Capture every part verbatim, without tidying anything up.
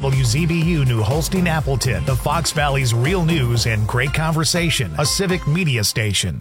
W Z B U New Holstein Appleton, the Fox Valley's real news and great conversation, a civic media station.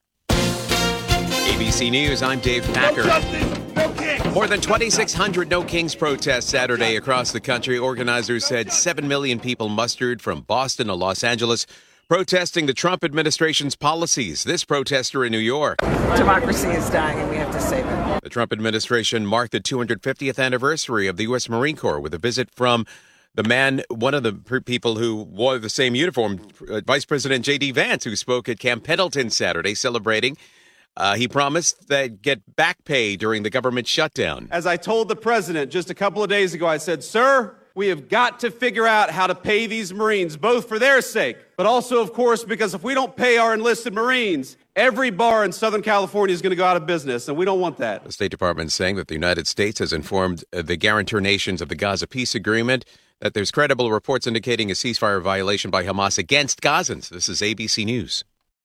A B C News, I'm Dave Packer. No justice, no Kings. More than twenty-six hundred No Kings protests Saturday across the country. Organizers said seven million people mustered from Boston to Los Angeles, protesting the Trump administration's policies. This protester in New York. Democracy is dying, and we have to save it. The Trump administration marked the two hundred fiftieth anniversary of the U S Marine Corps with a visit from the man, one of the people who wore the same uniform, uh, Vice President J D. Vance, who spoke at Camp Pendleton Saturday celebrating. Uh, he promised that get back pay during the government shutdown. As I told the president just a couple of days ago, I said, sir, we have got to figure out how to pay these Marines, both for their sake, but also, of course, because if we don't pay our enlisted Marines, every bar in Southern California is going to go out of business, and we don't want that. The State Department is saying that the United States has informed the guarantor nations of the Gaza peace agreement that there's credible reports indicating a ceasefire violation by Hamas against Gazans. This is A B C News.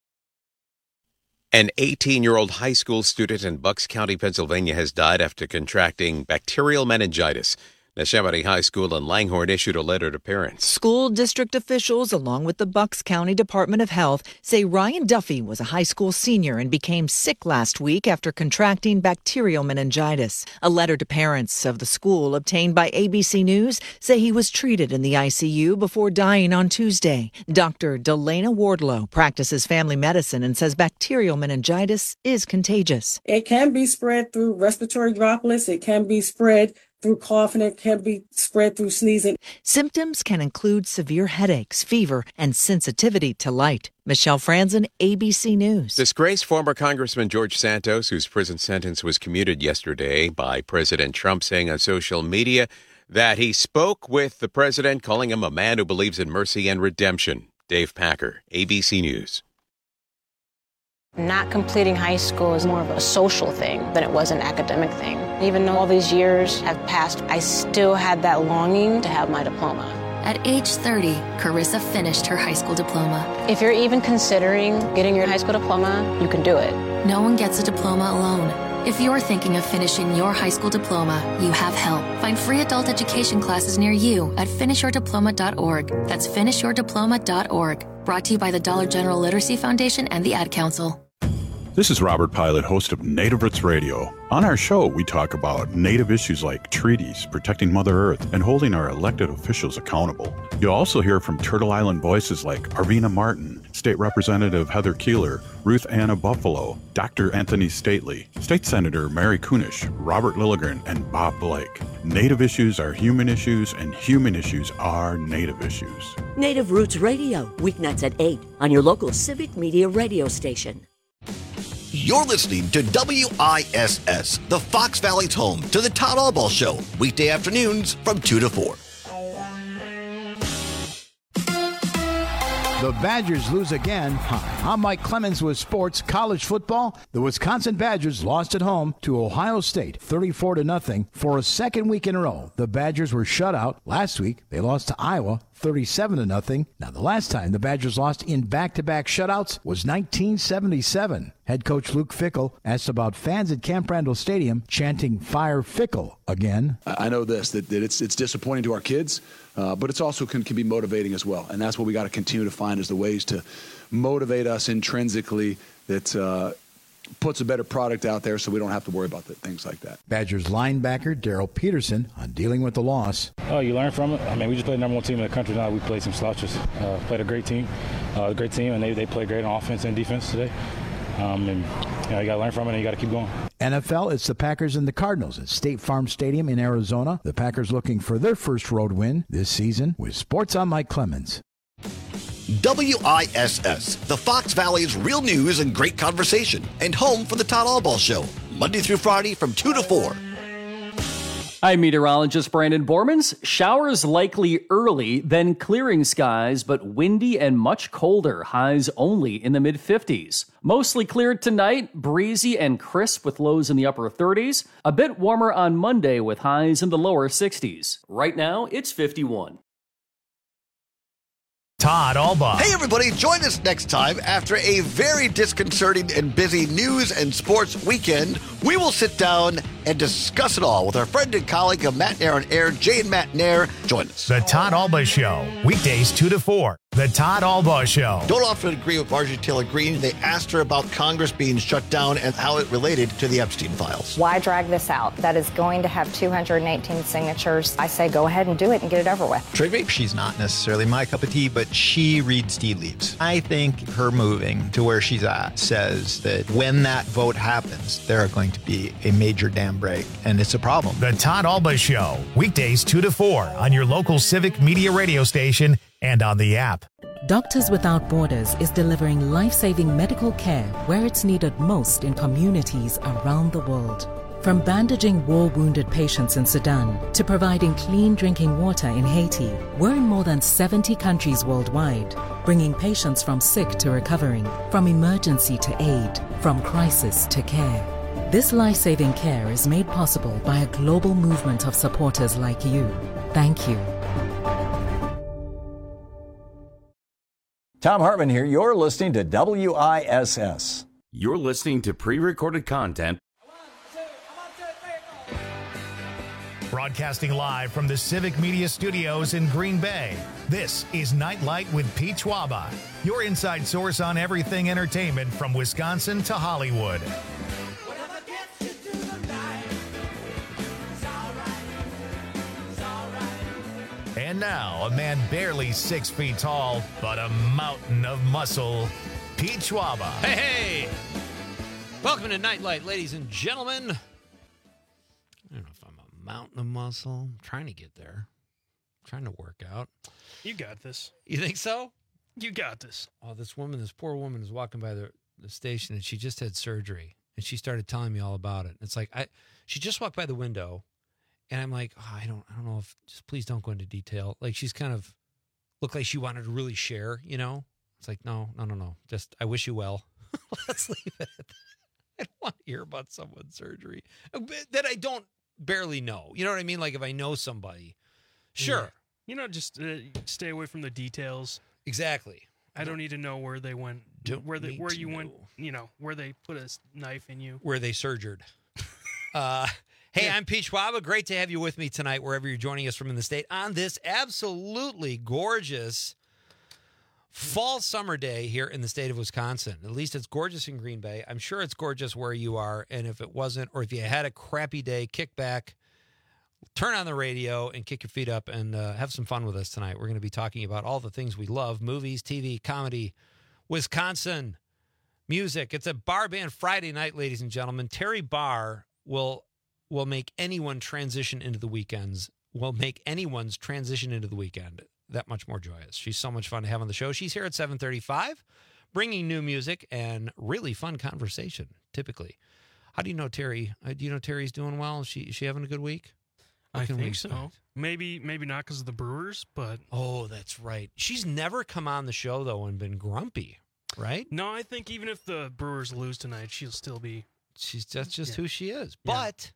An eighteen-year-old high school student in Bucks County, Pennsylvania, has died after contracting bacterial meningitis. Neshaminy High School in Langhorne issued a letter to parents. School district officials, along with the Bucks County Department of Health, say Ryan Duffy was a high school senior and became sick last week after contracting bacterial meningitis. A letter to parents of the school obtained by A B C News say he was treated in the I C U before dying on Tuesday. Doctor Delana Wardlow practices family medicine and says bacterial meningitis is contagious. It can be spread through respiratory droplets. It can be spread through coughing. It can be spread through sneezing. Symptoms can include severe headaches, fever, and sensitivity to light. Michelle Franzen, A B C News. Disgraced former Congressman George Santos, whose prison sentence was commuted yesterday by President Trump, saying on social media that he spoke with the president, calling him a man who believes in mercy and redemption. Dave Packer, A B C News. Not completing high school is more of a social thing than it was an academic thing. Even though all these years have passed, I still had that longing to have my diploma. At age thirty, Carissa finished her high school diploma. If you're even considering getting your high school diploma, you can do it. No one gets a diploma alone. If you're thinking of finishing your high school diploma, you have help. Find free adult education classes near you at finish your diploma dot org. That's finish your diploma dot org. Brought to you by the Dollar General Literacy Foundation and the Ad Council. This is Robert Pilot, host of Native Roots Radio. On our show, we talk about Native issues like treaties, protecting Mother Earth, and holding our elected officials accountable. You'll also hear from Turtle Island voices like Arvina Martin, State Representative Heather Keeler, Ruth Anna Buffalo, Doctor Anthony Stately, State Senator Mary Kunish, Robert Lilligren, and Bob Blake. Native issues are human issues, and human issues are Native issues. Native Roots Radio, weeknights at eight on your local civic media radio station. You're listening to W I S S, the Fox Valley's home to the Todd Albaugh Show, weekday afternoons from two to four. The Badgers lose again. Hi, I'm Mike Clemens with sports. College football. The Wisconsin Badgers lost at home to Ohio State, thirty-four to nothing, for a second week in a row. The Badgers were shut out. Last week, they lost to Iowa, thirty-seven to nothing. Now, the last time the Badgers lost in back-to-back shutouts was nineteen seventy-seven. Head coach Luke Fickell asked about fans at Camp Randall Stadium chanting "Fire Fickell" again. I know this, that, that it's it's disappointing to our kids, uh, but it's also can, can be motivating as well. And that's what we got to continue to find is the ways to motivate us intrinsically that uh, puts a better product out there so we don't have to worry about the, things like that. Badgers linebacker Daryl Peterson on dealing with the loss. Oh, you learn from it. I mean, we just played the number one team in the country now. We played some slouches. Uh, played a great team, uh, a great team, and they, they played great on offense and defense today. Um, and you know, you got to learn from it and you got to keep going. N F L, it's the Packers and the Cardinals at State Farm Stadium in Arizona. The Packers looking for their first road win this season. With sports, I'm Mike Clemens. W I S S, the Fox Valley's real news and great conversation, and home for the Todd Albaugh Show, Monday through Friday from two to four. I'm meteorologist Brandon Bormans. Showers likely early, then clearing skies, but windy and much colder. Highs only in the mid fifties. Mostly cleared tonight, breezy and crisp with lows in the upper thirties. A bit warmer on Monday with highs in the lower sixties. Right now, it's fifty-one. Todd Albaugh. Hey, everybody, join us next time after a very disconcerting and busy news and sports weekend. We will sit down and discuss it all with our friend and colleague of Matt Nair on Air, Jay and Matt Nair. Join us. The Todd Alba Show, weekdays two to four. The Todd Alba Show. Don't often agree with Marjorie Taylor Greene. They asked her about Congress being shut down and how it related to the Epstein files. Why drag this out? That is going to have two hundred eighteen signatures. I say go ahead and do it and get it over with. Trigby? She's not necessarily my cup of tea, but she reads tea leaves. I think her moving to where she's at says that when that vote happens, there are going to be a major dam break, and it's a problem. The Todd Alba Show, weekdays two to four on your local Civic Media radio station and on the app. Doctors Without Borders is delivering life-saving medical care where it's needed most in communities around the world. From bandaging war-wounded patients in Sudan to providing clean drinking water in Haiti, we're in more than seventy countries worldwide, bringing patients from sick to recovering, from emergency to aid, from crisis to care. This life-saving care is made possible by a global movement of supporters like you. Thank you. Tom Hartman here. You're listening to W I S S. You're listening to pre-recorded content. Broadcasting live from the Civic Media Studios in Green Bay, this is Nightlight with Pete Schwaba, your inside source on everything entertainment from Wisconsin to Hollywood. And now, a man barely six feet tall, but a mountain of muscle, Pete Schwaba. Hey, hey! Welcome to Nightlight, ladies and gentlemen. I don't know if I'm a mountain of muscle. I'm trying to get there. I'm trying to work out. You got this. You think so? You got this. Oh, this woman, this poor woman is walking by the, the station, and she just had surgery, and she started telling me all about it. It's like, I, she just walked by the window, and I'm like, oh, I don't I don't know if, just please don't go into detail. Like, she's kind of looked like she wanted to really share, you know? It's like, no, no, no, no. Just, I wish you well. Let's leave it at that. I don't want to hear about someone's surgery that I don't barely know. You know what I mean? Like, if I know somebody, sure. Yeah. You know, just uh, stay away from the details. Exactly. I don't need to know where they went, Don't where they, need where to you know. went, you know, where they put a knife in you. Where they surgered. uh, hey, I'm Pete Schwaba. Great to have you with me tonight, wherever you're joining us from in the state, on this absolutely gorgeous fall summer day here in the state of Wisconsin. At least it's gorgeous in Green Bay. I'm sure it's gorgeous where you are. And if it wasn't, or if you had a crappy day, kick back, turn on the radio, and kick your feet up and uh, have some fun with us tonight. We're going to be talking about all the things we love: movies, T V, comedy, Wisconsin, music. It's a Bar Band Friday night, ladies and gentlemen. Terry Barr will will make anyone transition into the weekends, will make anyone's transition into the weekend that much more joyous. She's so much fun to have on the show. She's here at seven thirty-five, bringing new music and really fun conversation, typically. How do you know Terry? Uh, do you know Terry's doing well? Is she, is she having a good week? What I can we think so. expect? Maybe, maybe not because of the Brewers, but Oh, that's right. She's never come on the show, though, and been grumpy, right? no, I think even if the Brewers lose tonight, she'll still be. She's That's just Yeah. who she is. Yeah. But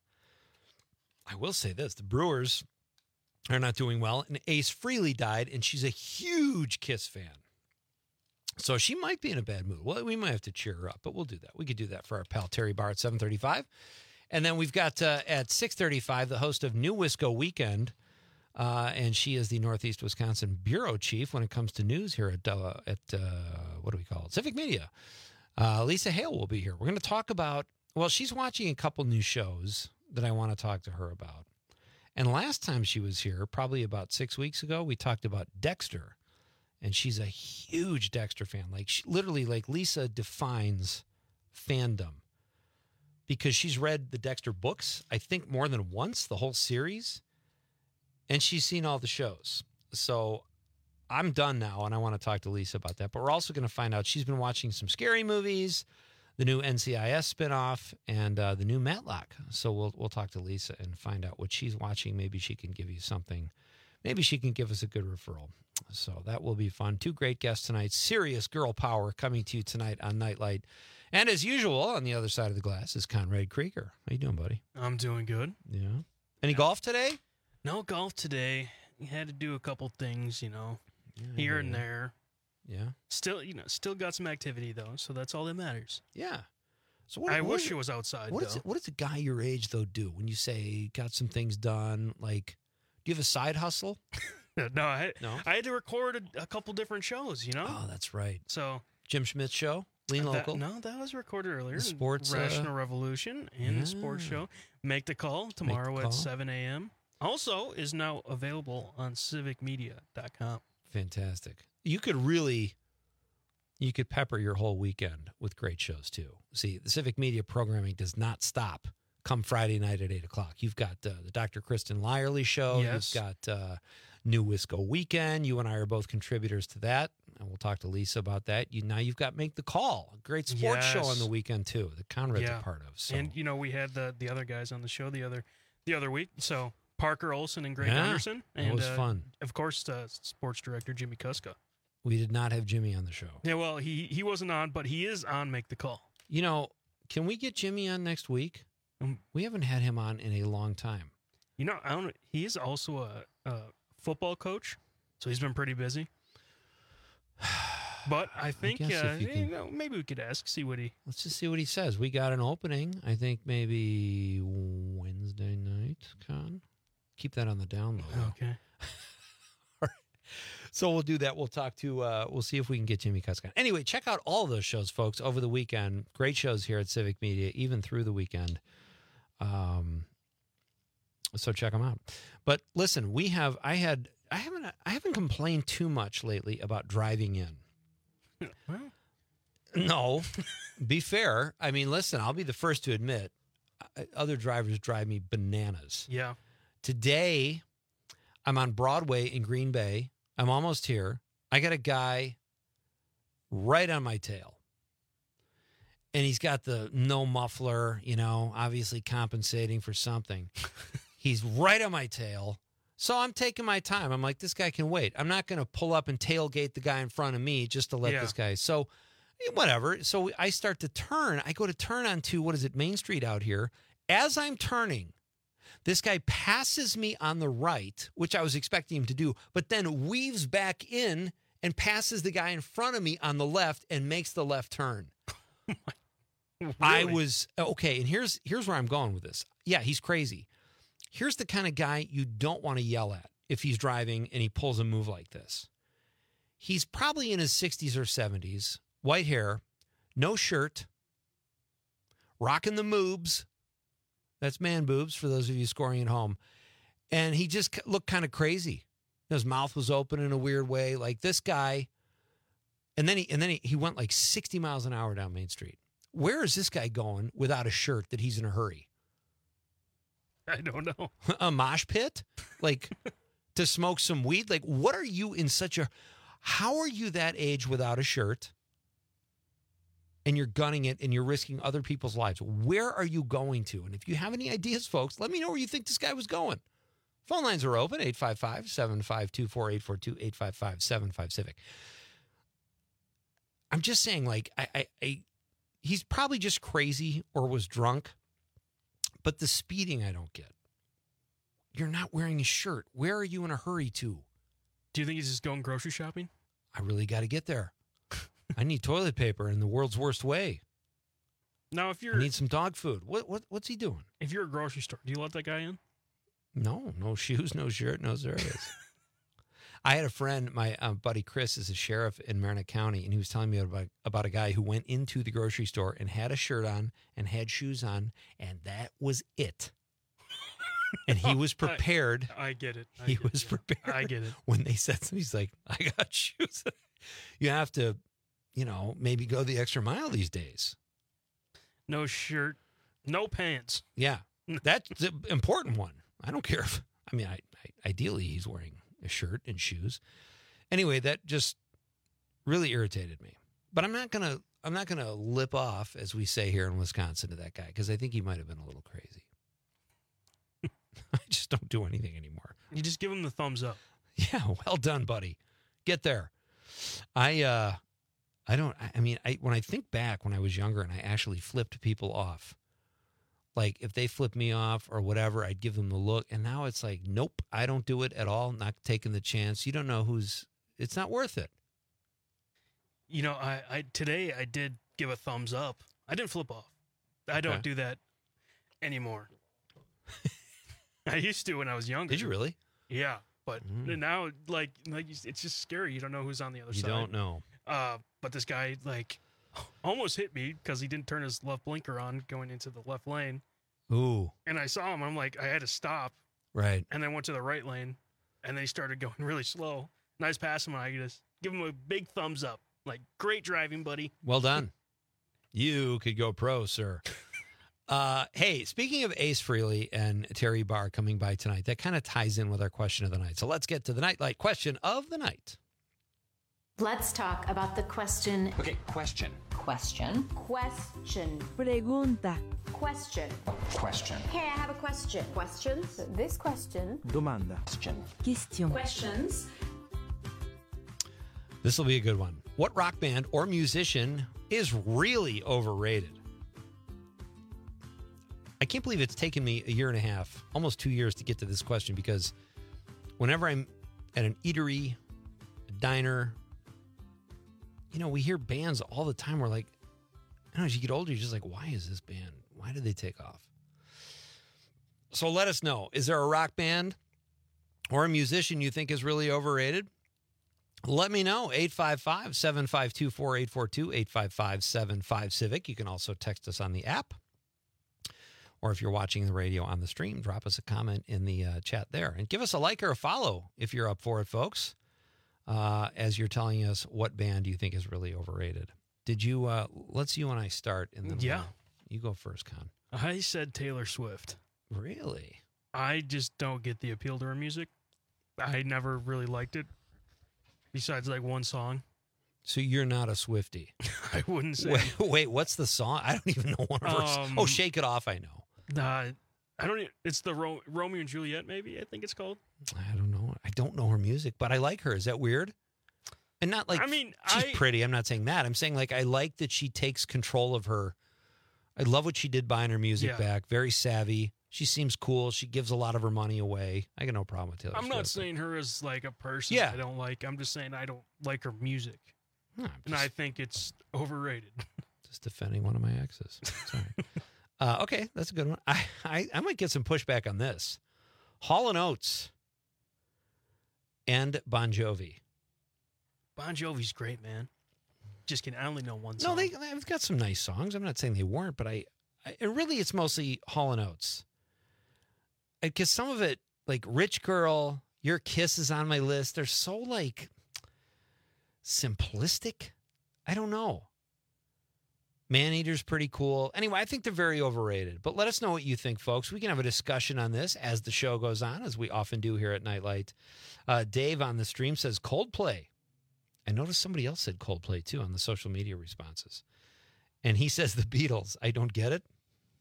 I will say this. The Brewers are not doing well, and Ace Frehley died, and she's a huge Kiss fan. So she might be in a bad mood. Well, we might have to cheer her up, but we'll do that. We could do that for our pal Terry Barr at seven thirty-five. And then we've got uh, at six thirty-five the host of New Wisco Weekend, uh, and she is the Northeast Wisconsin bureau chief when it comes to news here at, uh, at uh, what do we call it, Civic Media. Uh, Lisa Hale will be here. We're going to talk about, well, she's watching a couple new shows that I want to talk to her about. And last time she was here, probably about six weeks ago, we talked about Dexter. And she's a huge Dexter fan. Like, she, literally, like, Lisa defines fandom. Because she's read the Dexter books, I think, more than once, the whole series. And she's seen all the shows. So I'm done now, and I want to talk to Lisa about that. But we're also going to find out she's been watching some scary movies, the new N C I S spinoff, and uh, the new Matlock. So we'll we'll talk to Lisa and find out what she's watching. Maybe she can give you something. Maybe she can give us a good referral. So that will be fun. Two great guests tonight. Serious girl power coming to you tonight on Nightlight. And as usual, on the other side of the glass is Conrad Krieger. How you doing, buddy? I'm doing good. Yeah. Any golf today? No golf today. You had to do a couple things, you know, Yeah, here yeah, and yeah. there. Yeah. Still, you know, still got some activity though, so that's all that matters. Yeah. So what, I what wish is it was outside. What though. does what does a guy your age though do when you say got some things done? Like, do you have a side hustle? no, I No? I had to record a, a couple different shows. You know. Oh, that's right. So Jim Schmidt show, Lean that- Local. no, that was recorded earlier. The sports, uh, Rational Revolution and yeah. the sports show. Make the call tomorrow the at call. seven a.m. Also is now available on civic media dot com. Fantastic. You could really, you could pepper your whole weekend with great shows too. See, the Civic Media programming does not stop come Friday night at eight o'clock. You've got uh, the Doctor Kristen Lyerly show. Yes. You've got uh, New Wisco Weekend. You and I are both contributors to that, and we'll talk to Lisa about that. You now you've got Make the Call, a great sports show Yes. on the weekend too. That Conrad's Yeah. a part of. So. And you know we had the the other guys on the show the other the other week. So Parker Olson and Greg Yeah, Anderson. that And was uh, fun. Of course, uh, sports director Jimmy Kuska. We did not have Jimmy on the show. Yeah, well, he he wasn't on, but he is on Make the Call. You know, can we get Jimmy on next week? Um, we haven't had him on in a long time. You know, I don't. He is also a, a football coach, so he's been pretty busy. But I think guess uh, if you you can- know, maybe we could ask, see what he. Let's just see what he says. We got an opening, I think maybe Wednesday night, Con. Keep that on the down low. Okay. So we'll do that. We'll talk to, uh, we'll see if we can get Jimmy Kuska. Anyway, check out all those shows, folks, over the weekend. Great shows here at Civic Media, even through the weekend. Um, so check them out. But listen, we have, I had, I haven't, I haven't complained too much lately about driving in. Well, No, be fair. I mean, listen, I'll be the first to admit, uh, other drivers drive me bananas. yeah. Today, I'm on Broadway in Green Bay. I'm almost here. I got a guy right on my tail. And he's got the no muffler, you know, obviously compensating for something. He's right on my tail. So I'm taking my time. I'm like, this guy can wait. I'm not going to pull up and tailgate the guy in front of me just to let Yeah. this guy. So whatever. So I start to turn. I go to turn onto, what is it, Main Street out here. As I'm turning, this guy passes me on the right, which I was expecting him to do, but then weaves back in and passes the guy in front of me on the left and makes the left turn. I Really? was okay, and here's here's where I'm going with this. Yeah, he's crazy. Here's the kind of guy you don't want to yell at if he's driving and he pulls a move like this. He's probably in his sixties or seventies, white hair, no shirt, rocking the moobs. That's man boobs for those of you scoring at home. And he just looked kind of crazy. His mouth was open in a weird way, like this guy. And then he and then he, he went like sixty miles an hour down Main Street. Where is this guy going without a shirt that he's in a hurry? I don't know. A mosh pit? Like to smoke some weed? Like, what are you in such a how are you that age without a shirt? And you're gunning it and you're risking other people's lives. Where are you going to? And if you have any ideas, folks, let me know where you think this guy was going. Phone lines are open, eight five five, seven five two, four eight four two, eight five five, seven five Civic. I'm just saying, like, I, I, I, he's probably just crazy or was drunk, but the speeding I don't get. You're not wearing a shirt. Where are you in a hurry to? Do you think he's just going grocery shopping? I really got to get there. I need toilet paper in the world's worst way. Now, if you're I need some dog food. What what what's he doing? if you're a grocery store, do you let that guy in? No, no shoes, no shirt, no serious. I had a friend, my uh, buddy Chris is a sheriff in Marin County, and he was telling me about, about a guy who went into the grocery store and had a shirt on and had shoes on, and that was it. And he was prepared. I, I get it. I he get was it. prepared. I get it. When they said something, he's like, I got shoes. You have to, you know, maybe go the extra mile these days. No shirt, no pants. Yeah, that's the important one. I don't care if, I mean, I, I, ideally he's wearing a shirt and shoes. Anyway, that just really irritated me. But I'm not gonna, I'm not gonna lip off, as we say here in Wisconsin, to that guy because I think he might have been a little crazy. I just don't do anything anymore. You just give him the thumbs up. Yeah, well done, buddy. Get there. I, uh, I don't. I, I mean, I when I think back when I was younger and I actually flipped people off. Like if they flip me off or whatever, I'd give them the look. And now it's like, nope, I don't do it at all. Not taking the chance. You don't know who's, it's not worth it. You know, I, I today I did give a thumbs up. I didn't flip off. I don't Okay. do that anymore. I used to when I was younger. Did you really? Yeah, but now, like, like you, it's just scary. You don't know who's on the other You side. don't know. Uh, but this guy, like, almost hit me because he didn't turn his left blinker on going into the left lane. Ooh. And I saw him. I'm like, I had to stop. Right. And then went to the right lane. And then he started going really slow. And I was passing him. And I just give him a big thumbs up. Like, great driving, buddy. Well done. You could go pro, sir. Uh, hey, speaking of Ace Frehley and Terry Barr coming by tonight, that kind of ties in with our question of the night. So let's get to the Nightlight question of the night. Let's talk about the question. Okay, question. Question. Question. Pregunta. Question. Question. Hey, I have a question. Questions? So this question. Domanda. Question. Question. Questions. This will be a good one. What rock band or musician is really overrated? I can't believe it's taken me a year and a half, almost two years to get to this question, because whenever I'm at an eatery, a diner, you know, we hear bands all the time. We're like, I don't know, as you get older, you're just like, why is this band? Why did they take off? So let us know. Is there a rock band or a musician you think is really overrated? Let me know. eight five five, seven five two, four eight four two, eight five five, seven five Civic. You can also text us on the app. Or if you're watching the radio on the stream, drop us a comment in the uh, chat there. And give us a like or a follow if you're up for it, folks, uh, as you're telling us what band you think is really overrated. Did you, uh, let's you and I start. And then Yeah. we'll, you go first, Con. I said Taylor Swift. Really? I just don't get the appeal to her music. I never really liked it, besides like one song. So you're not a Swiftie? I wouldn't say. Wait, wait, what's the song? I don't even know one of her. Um, oh, Shake It Off, I know. Uh, I don't. e- It's the Ro- Romeo and Juliet, maybe. I think it's called. I don't know. I don't know her music, but I like her. Is that weird? And not like I mean, she's I- pretty. I'm not saying that. I'm saying like I like that she takes control of her. I love what she did buying her music Yeah. back. Very savvy. She seems cool. She gives a lot of her money away. I got no problem with Taylor I'm Swift. not saying her as like a person. Yeah. I don't like. I'm just saying I don't like her music, No, I'm and I think it's overrated. just defending one of my exes. Sorry. uh, okay, that's a good one. I, I I might get some pushback on this. Hall and Oates and Bon Jovi. Bon Jovi's great, man. Just kidding. I only know one No, song. they, they've got some nice songs. I'm not saying they weren't, but I, I and really it's mostly Hall and Oates. Because some of it, like Rich Girl, Your Kiss is on my list. They're so like simplistic. I don't know. Maneater's pretty cool. Anyway, I think they're very overrated. But let us know what you think, folks. We can have a discussion on this as the show goes on, as we often do here at Nightlight. Uh, Dave on the stream says Coldplay. I noticed somebody else said Coldplay, too, on the social media responses. And he says the Beatles. I don't get it.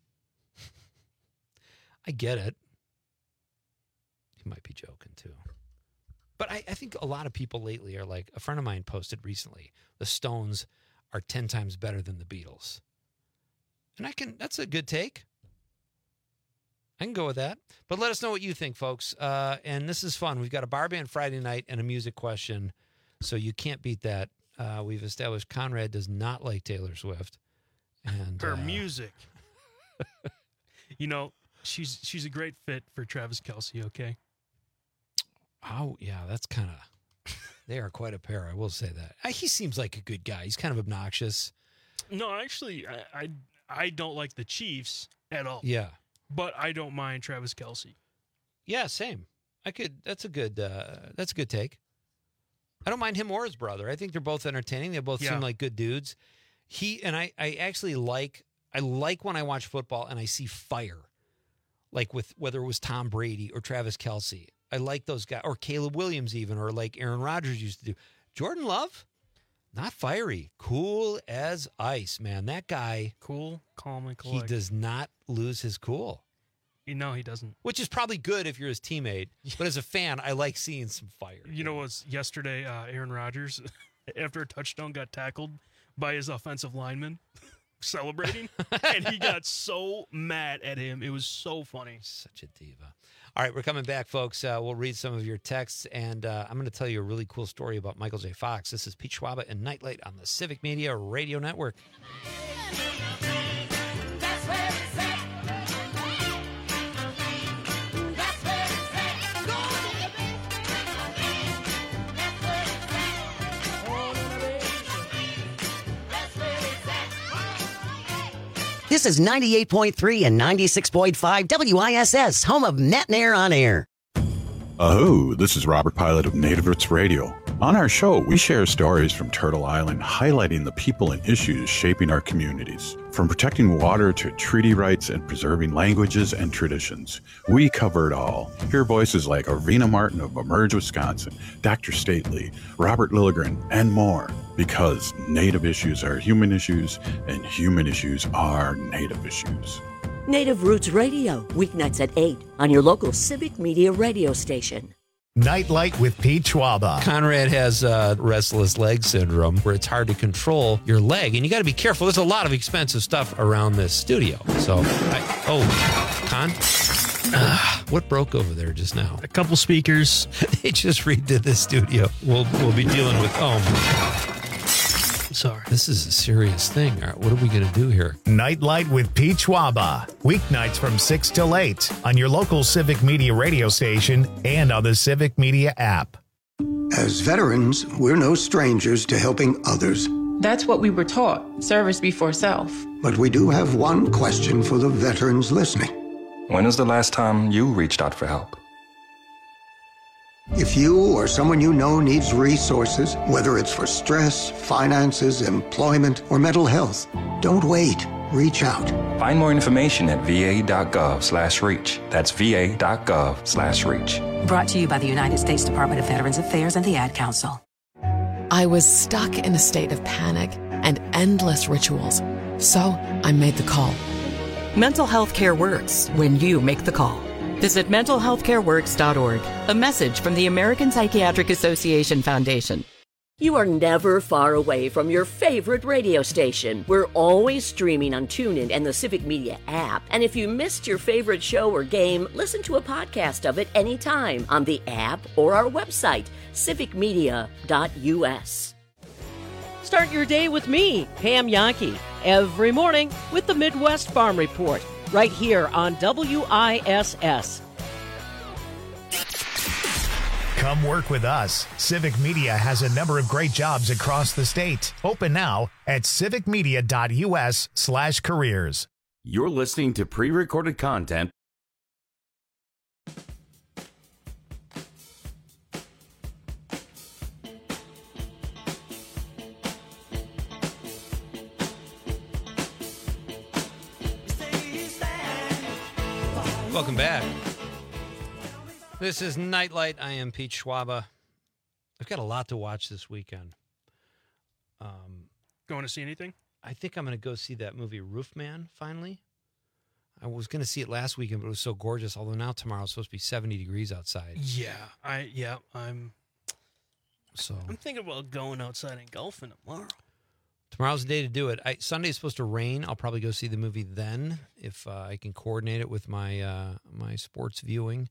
I get it. He might be joking, too. But I, I think a lot of people lately are like, a friend of mine posted recently, the Stones are ten times better than the Beatles. And I can, that's a good take. I can go with that. But let us know what you think, folks. Uh, and this is fun. We've got a bar band Friday night and a music question. So you can't beat that. Uh, we've established Conrad does not like Taylor Swift. And her uh, music. You know, she's she's a great fit for Travis Kelce. Okay. Oh, yeah, that's kind of, they are quite a pair. I will say that. Uh, He seems like a good guy. He's kind of obnoxious. No, actually, I I, I don't like the Chiefs at all. Yeah. But I don't mind Travis Kelce. Yeah, same. I could, that's a good, uh, that's a good take. I don't mind him or his brother. I think they're both entertaining. They both Yeah. seem like good dudes. He, and I, I actually like, I like when I watch football and I see fire, like with whether it was Tom Brady or Travis Kelce. I like those guys, or Caleb Williams even, or like Aaron Rodgers used to do. Jordan Love, not fiery, cool as ice, man. That guy, cool, calm, and he collected. does not lose his cool. You know he doesn't. Which is probably good if you're his teammate, but as a fan, I like seeing some fire. You know, it was yesterday, uh, Aaron Rodgers, after a touchdown, got tackled by his offensive lineman, celebrating, and he got so mad at him. It was so funny. Such a diva. All right, we're coming back, folks. Uh, we'll read some of your texts, and uh, I'm going to tell you a really cool story about Michael J. Fox. This is Pete Schwaba and Nightlight on the Civic Media Radio Network. That's where This is ninety-eight point three and ninety-six point five W I S S, home of Net and Air on Air. Oh, this is Robert Pilot of Native Roots Radio. On our show, we share stories from Turtle Island highlighting the people and issues shaping our communities. From protecting water to treaty rights and preserving languages and traditions, we cover it all. Hear voices like Arvina Martin of Emerge, Wisconsin, Doctor Stately, Robert Lilligren, and more. Because Native issues are human issues, and human issues are Native issues. Native Roots Radio, weeknights at eight on your local Civic Media radio station. Nightlight with Pete Schwaba. Conrad has uh, restless leg syndrome where it's hard to control your leg, and you got to be careful. There's a lot of expensive stuff around this studio. So, I, oh, Con, uh, what broke over there just now? A couple speakers. They just redid the studio. We'll we'll be dealing with. Oh, sorry. This is a serious thing. All right, what are we going to do here? Nightlight with Pete Schwaba. Weeknights from six till eight on your local Civic Media radio station and on the Civic Media app. As veterans, we're no strangers to helping others. That's what we were taught, service before self. But we do have one question for the veterans listening. When was the last time you reached out for help? If you or someone you know needs resources, whether it's for stress, finances, employment, or mental health, don't wait. Reach out. Find more information at va.gov slash reach. That's va.gov slash reach. Brought to you by the United States Department of Veterans Affairs and the Ad Council. I was stuck in a state of panic and endless rituals. So I made the call. Mental health care works when you make the call. Visit mental health care works dot org. A message from the American Psychiatric Association Foundation. You are never far away from your favorite radio station. We're always streaming on TuneIn and the Civic Media app. And if you missed your favorite show or game, listen to a podcast of it anytime on the app or our website, civic media dot u s. Start your day with me, Pam Yankee, every morning with the Midwest Farm Report, right here on W I S S. Come work with us. Civic Media has a number of great jobs across the state. Open now at civic media dot u s slash careers. You're listening to pre-recorded content. Welcome back. This is Nightlight. I am Pete Schwaba. I've got a lot to watch this weekend. Um, Going to see anything? I think I'm going to go see that movie Roofman, finally. I was going to see it last weekend, but it was so gorgeous, although now tomorrow it's supposed to be seventy degrees outside. Yeah, I yeah, I'm So I'm thinking about going outside and golfing tomorrow. Tomorrow's the day to do it. I, Sunday's supposed to rain. I'll probably go see the movie then if uh, I can coordinate it with my uh, my sports viewing.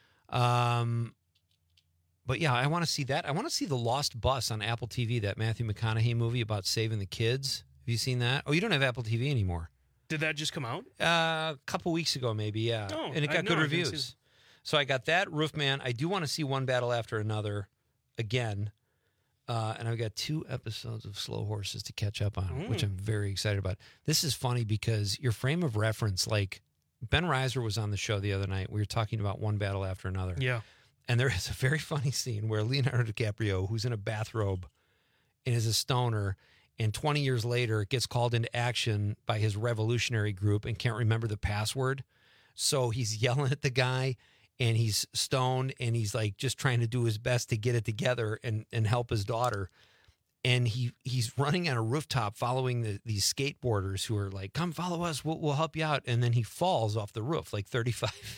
Um, but yeah, I want to see that. I want to see The Lost Bus on Apple T V, that Matthew McConaughey movie about saving the kids. Have you seen that? Oh, you don't have Apple T V anymore. Did that just come out? Uh, a couple weeks ago, maybe, yeah. Oh, and it got I, no, good I didn't reviews. see- So I got that, Roofman. I do want to see One Battle After Another again. Uh, and I've got two episodes of Slow Horses to catch up on, Mm. which I'm very excited about. This is funny because your frame of reference, like Ben Reiser was on the show the other night. We were talking about One Battle After Another. Yeah. And there is a very funny scene where Leonardo DiCaprio, who's in a bathrobe and is a stoner, and twenty years later gets called into action by his revolutionary group and can't remember the password. So he's yelling at the guy and he's stoned and he's like just trying to do his best to get it together and, and help his daughter. And he he's running on a rooftop following the, these skateboarders who are like, come follow us, we'll, we'll help you out. And then he falls off the roof like thirty-five.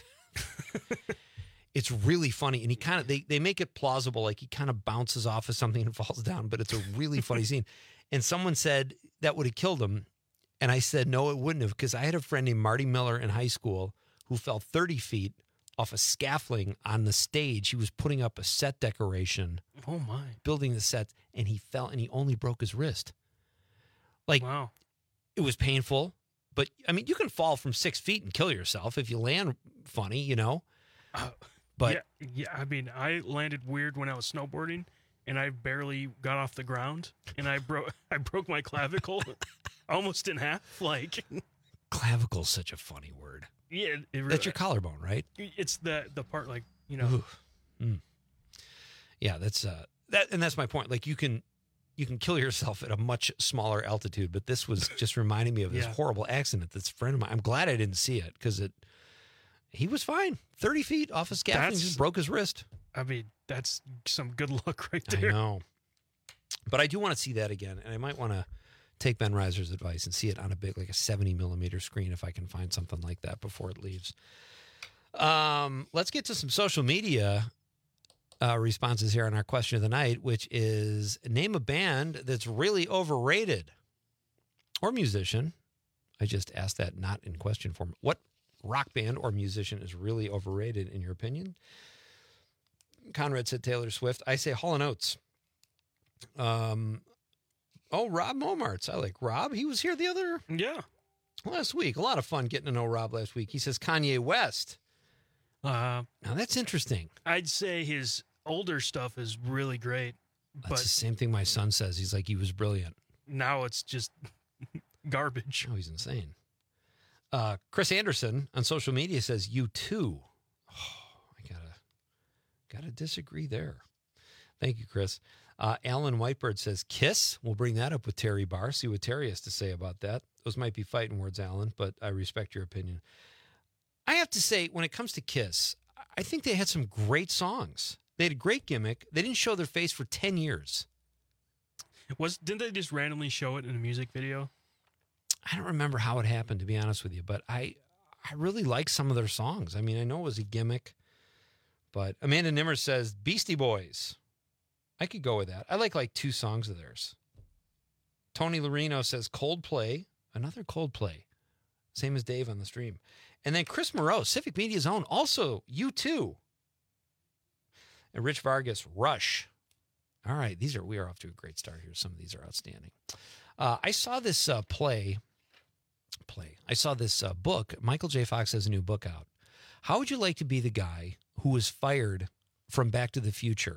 It's really funny. And he kind of, they, they make it plausible. Like he kind of bounces off of something and falls down, but it's a really funny scene. And someone said that would have killed him. And I said, no, it wouldn't have. Because I had a friend named Marty Miller in high school who fell thirty feet off a scaffolding on the stage. He was putting up a set decoration. Oh, my. Building the set. And he fell and he only broke his wrist. Like, wow. It was painful. But, I mean, you can fall from six feet and kill yourself if you land funny, you know. Uh, But yeah, yeah, I mean, I landed weird when I was snowboarding, and I barely got off the ground, and I broke I broke my clavicle almost in half. Like, Clavicle's such a funny word. Yeah, it, it really, That's your collarbone, right? It's the the part like you know. Mm. Yeah, that's uh that, and that's my point. Like you can you can kill yourself at a much smaller altitude, but this was just reminding me of this Yeah. horrible accident. This friend of mine. I'm glad I didn't see it because it. He was fine, thirty feet off his scaffolding, That's- just broke his wrist. I mean, that's some good luck right there. I know. But I do want to see that again, and I might want to take Ben Reiser's advice and see it on a big, like a seventy millimeter screen if I can find something like that before it leaves. Um, let's get to some social media uh, responses here on our question of the night, which is name a band that's really overrated or musician. I just asked that not in question form. What rock band or musician is really overrated in your opinion? Conrad said Taylor Swift. I say Hall and Oates. Um, oh, Rob Momarts. I like Rob. He was here the other yeah last week. A lot of fun getting to know Rob last week. He says Kanye West. Uh, now that's interesting. I'd say his older stuff is really great, That's but the same thing my son says. He's like, he was brilliant. now it's just garbage. Oh, he's insane. Uh, Chris Anderson on social media says U two. Oh, I gotta gotta disagree there. Thank you, Chris. Uh, Alan Whitebird says Kiss. We'll bring that up with Terry Barr. See what Terry has to say about that. Those might be fighting words, Alan, but I respect your opinion. I have to say, when it comes to Kiss, I think they had some great songs. They had a great gimmick. They didn't show their face for ten years. Was didn't they just randomly show it in a music video? I don't remember how it happened, to be honest with you, but I I really like some of their songs. I mean, I know it was a gimmick, but Amanda Nimmer says Beastie Boys. I could go with that. I like like two songs of theirs. Tony Lorino says Coldplay, another Coldplay, same as Dave on the stream. And then Chris Moreau, Civic Media's own, also U two. And Rich Vargas, Rush. All right, these are we are off to a great start here. Some of these are outstanding. Uh, I saw this uh, play. Play. I saw this uh, book. Michael J. Fox has a new book out. How would you like to be the guy who was fired from Back to the Future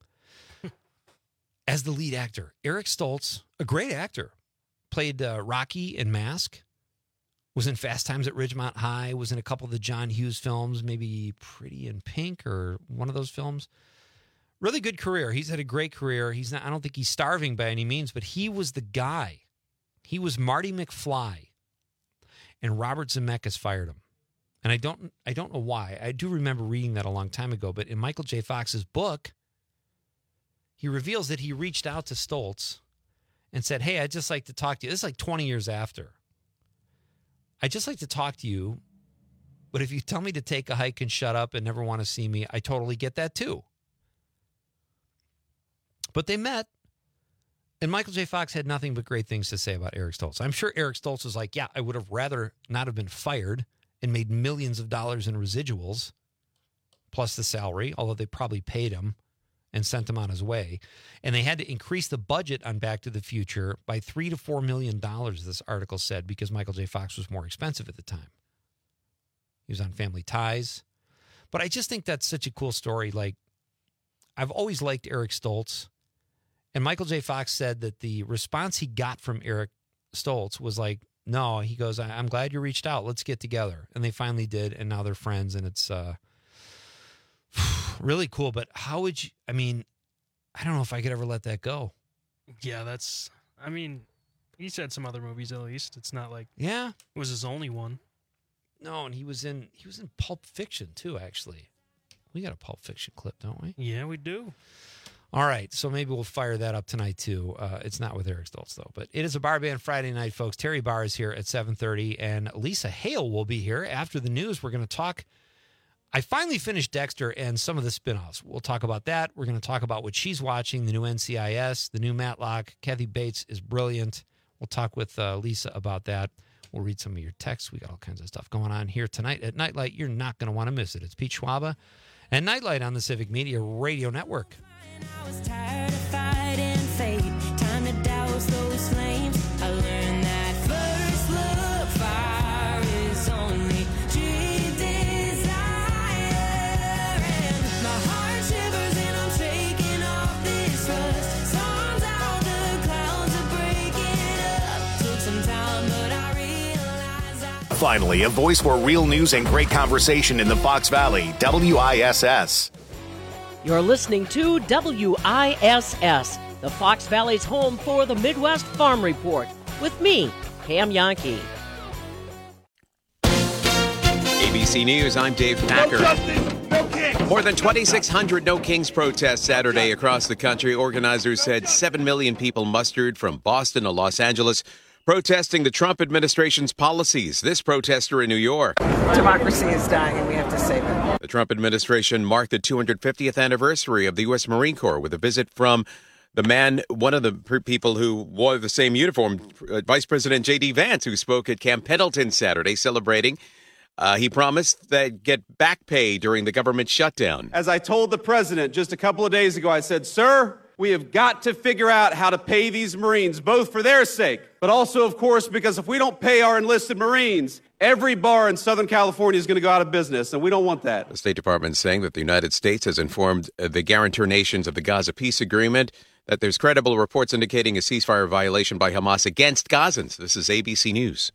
as the lead actor? Eric Stoltz, a great actor, played uh, Rocky in Mask, was in Fast Times at Ridgemont High, was in a couple of the John Hughes films, maybe Pretty in Pink or one of those films. Really good career. He's had a great career. He's not. I don't think he's starving by any means, but he was the guy. He was Marty McFly, and Robert Zemeckis fired him. And I don't. I don't know why. I do remember reading that a long time ago. But in Michael J. Fox's book, he reveals that he reached out to Stoltz and said, "Hey, I'd just like to talk to you." This is like twenty years after. I'd just like to talk to you, but if you tell me to take a hike and shut up and never want to see me, I totally get that too. But they met, and Michael J. Fox had nothing but great things to say about Eric Stoltz. I'm sure Eric Stoltz was like, yeah, I would have rather not have been fired and made millions of dollars in residuals, plus the salary, although they probably paid him and sent him on his way. And they had to increase the budget on Back to the Future by three to four million dollars, this article said, because Michael J. Fox was more expensive at the time. He was on Family Ties. But I just think that's such a cool story. Like, I've always liked Eric Stoltz. And Michael J. Fox said that the response he got from Eric Stoltz was like, no, he goes, I'm glad you reached out. Let's get together. And they finally did. And now they're friends. And it's uh, really cool. But how would you, I mean, I don't know if I could ever let that go. Yeah, that's, I mean, he's had some other movies at least. It's not like yeah, it was his only one. No, and he was in, he was in Pulp Fiction too, actually. We got a Pulp Fiction clip, don't we? Yeah, we do. All right, so maybe we'll fire that up tonight, too. Uh, it's not with Eric Stoltz, though. But it is a Bar Band Friday night, folks. Terry Barr is here at seven thirty, and Lisa Hale will be here. After the news, we're going to talk. I finally finished Dexter and some of the spinoffs. We'll talk about that. We're going to talk about what she's watching, the new N C I S, the new Matlock. Kathy Bates is brilliant. We'll talk with uh, Lisa about that. We'll read some of your texts. We got all kinds of stuff going on here tonight at Nightlight. You're not going to want to miss it. It's Pete Schwaba and Nightlight on the Civic Media Radio Network. I was tired of fighting fate. Time to douse those flames. I learned that first love fire is only cheap desire. And my heart shivers and I'm shaking off this rust. Storms out, the clouds are breaking up. Took some time, but I realized I finally, a voice for real news and great conversation in the Fox Valley, W I S S. You're listening to W I S S, the Fox Valley's home for the Midwest Farm Report, with me, Pam Yankee. A B C News, I'm Dave Packer. No justice, no kings. More than twenty-six hundred No Kings protests Saturday across the country. Organizers said seven million people mustered from Boston to Los Angeles, protesting the Trump administration's policies. This protester in New York. Democracy is dying and we have to save it. The Trump administration marked the two hundred fiftieth anniversary of the U S Marine Corps with a visit from the man, one of the people who wore the same uniform, Vice President J D Vance, who spoke at Camp Pendleton Saturday celebrating. Uh, he promised they'd get back pay during the government shutdown. As I told the president just a couple of days ago, I said, sir, we have got to figure out how to pay these Marines, both for their sake, but also, of course, because if we don't pay our enlisted Marines, every bar in Southern California is going to go out of business, and we don't want that. The State Department saying that the United States has informed the guarantor nations of the Gaza peace agreement that there's credible reports indicating a ceasefire violation by Hamas against Gazans. This is A B C News.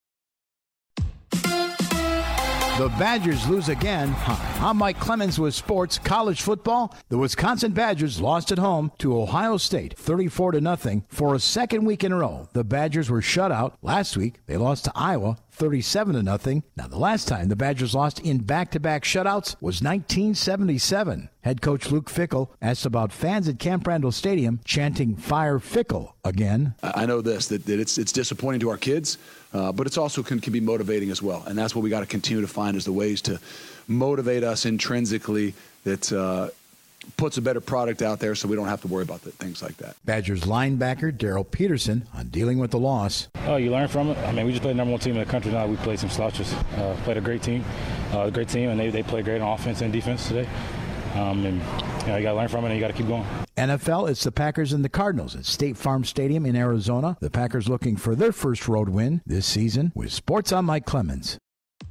The Badgers lose again. Hi, I'm Mike Clemens with sports college football. The Wisconsin Badgers lost at home to Ohio State thirty-four to nothing for a second week in a row. The Badgers were shut out. Last week, they lost to Iowa thirty-seven to nothing. Now, the last time the Badgers lost in back-to-back shutouts was nineteen seventy-seven. Head coach Luke Fickell asked about fans at Camp Randall Stadium chanting "Fire Fickell" again. I know this, that, that it's it's disappointing to our kids, uh, but it's also can, can be motivating as well. And that's what we got to continue to find is the ways to motivate us intrinsically that uh, puts a better product out there so we don't have to worry about the, things like that. Badgers linebacker Daryl Peterson on dealing with the loss. Oh, you learn from it. I mean, we just played the number one team in the country now. We played some slouches. Uh, played a great team, uh, a great team, and they, they played great on offense and defense today. Um, and you know, you got to learn from it and you got to keep going. N F L, it's the Packers and the Cardinals at State Farm Stadium in Arizona. The Packers looking for their first road win this season. With Sports, I'm Mike Clemens.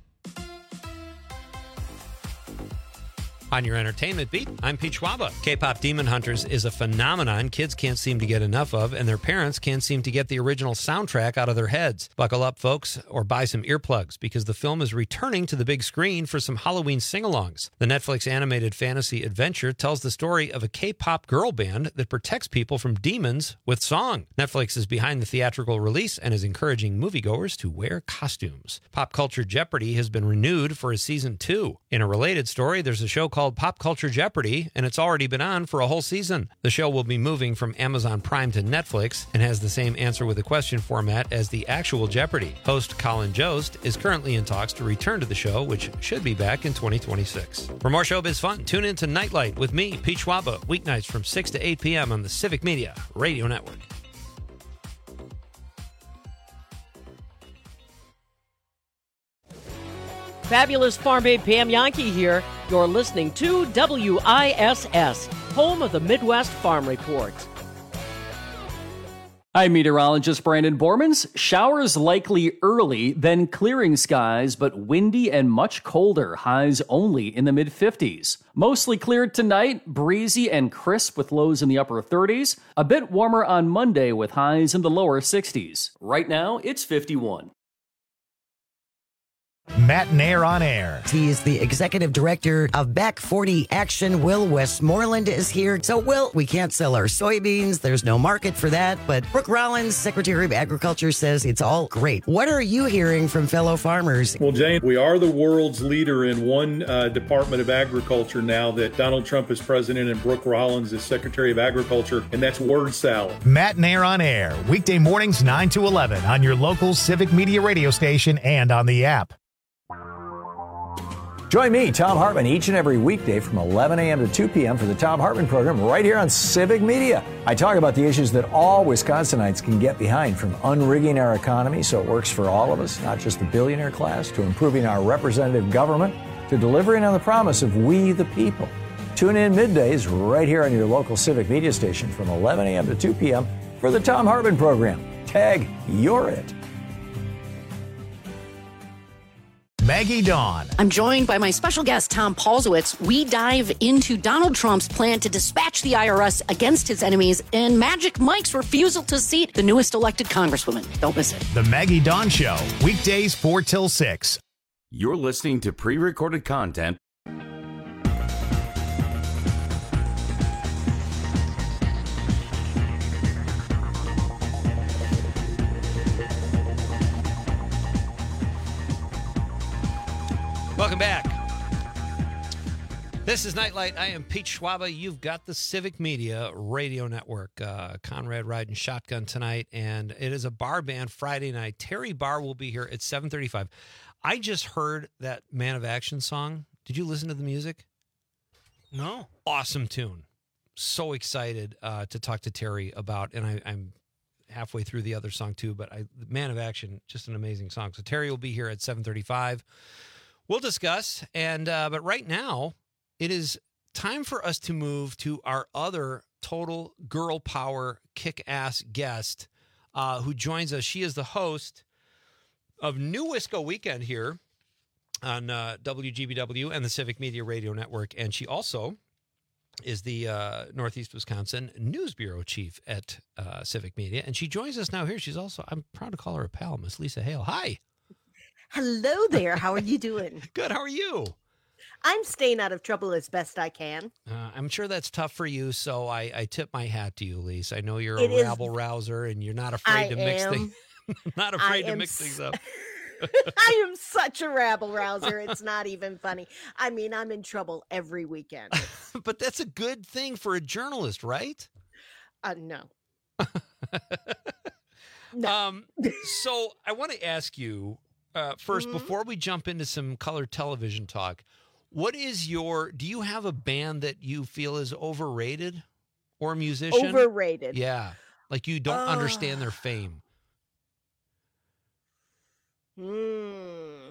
On your entertainment beat, I'm Pete Schwaba. K-pop Demon Hunters is a phenomenon kids can't seem to get enough of, and their parents can't seem to get the original soundtrack out of their heads. Buckle up, folks, or buy some earplugs, because the film is returning to the big screen for some Halloween sing-alongs. The Netflix animated fantasy adventure tells the story of a K-pop girl band that protects people from demons with song. Netflix is behind the theatrical release and is encouraging moviegoers to wear costumes. Pop Culture Jeopardy has been renewed for a season two. In a related story, there's a show called Pop Culture Jeopardy, and it's already been on for a whole season. The show will be moving from Amazon Prime to Netflix and has the same answer with a question format as the actual Jeopardy. Host Colin Jost is currently in talks to return to the show, which should be back in twenty twenty-six. For more showbiz fun, tune in to Nightlight with me, Pete Schwaba, weeknights from six to eight p.m. on the Civic Media Radio Network. Fabulous Farm Babe Pam Yankee here. You're listening to W I S S, home of the Midwest Farm Report. I'm meteorologist Brandon Bormans. Showers likely early, then clearing skies, but windy and much colder. Highs only in the mid fifties. Mostly cleared tonight, breezy and crisp with lows in the upper thirties. A bit warmer on Monday with highs in the lower sixties. Right now, it's fifty-one. Matt Nair on air. He is the executive director of Back forty Action. Will Westmoreland is here. So, Will, we can't sell our soybeans. There's no market for that. But Brooke Rollins, Secretary of Agriculture, says it's all great. What are you hearing from fellow farmers? Well, Jane, we are the world's leader in one uh, Department of Agriculture now that Donald Trump is president and Brooke Rollins is Secretary of Agriculture, and that's word salad. Matt Nair on air. Weekday mornings nine to eleven on your local Civic Media radio station and on the app. Join me, Tom Hartman, each and every weekday from eleven a.m. to two p.m. for the Tom Hartman program right here on Civic Media. I talk about the issues that all Wisconsinites can get behind, from unrigging our economy so it works for all of us, not just the billionaire class, to improving our representative government, to delivering on the promise of we the people. Tune in middays right here on your local Civic Media station from eleven a.m. to two p.m. for the Tom Hartman program. Tag, you're it. Maggie Dawn. I'm joined by my special guest, Tom Paulsowitz. We dive into Donald Trump's plan to dispatch the I R S against his enemies and Magic Mike's refusal to seat the newest elected congresswoman. Don't miss it. The Maggie Dawn Show, weekdays four till six. You're listening to pre-recorded content. Welcome back. This is Nightlight. I am Pete Schwaba. You've got the Civic Media Radio Network. Uh, Conrad riding shotgun tonight, and it is a bar band Friday night. Terry Barr will be here at seven thirty-five. I just heard that Man of Action song. Did you listen to the music? No. Awesome tune. So excited uh, to talk to Terry about, and I, I'm halfway through the other song too, but I, Man of Action, just an amazing song. So Terry will be here at seven thirty-five. We'll discuss, and uh, but right now, it is time for us to move to our other total girl power kick-ass guest uh, who joins us. She is the host of New Wisco Weekend here on uh, W G B W and the Civic Media Radio Network, and she also is the uh, Northeast Wisconsin News Bureau Chief at uh, Civic Media, and she joins us now here. She's also, I'm proud to call her a pal, Miss Lisa Hale. Hi. Hello there. How are you doing? Good. How are you? I'm staying out of trouble as best I can. Uh, I'm sure that's tough for you, so I, I tip my hat to you, Lisa. I know you're It a is- rabble rouser, and you're not afraid I to mix am. things. Not afraid I to am mix things up. I am such a rabble rouser. It's not even funny. I mean, I'm in trouble every weekend. But that's a good thing for a journalist, right? Uh, no. Um, so I want to ask you uh, 1st Mhm. before we jump into some color television talk. What is your? Do you have a band that you feel is overrated, or a musician Overrated. Yeah, like you don't Uh. understand their fame. Hmm.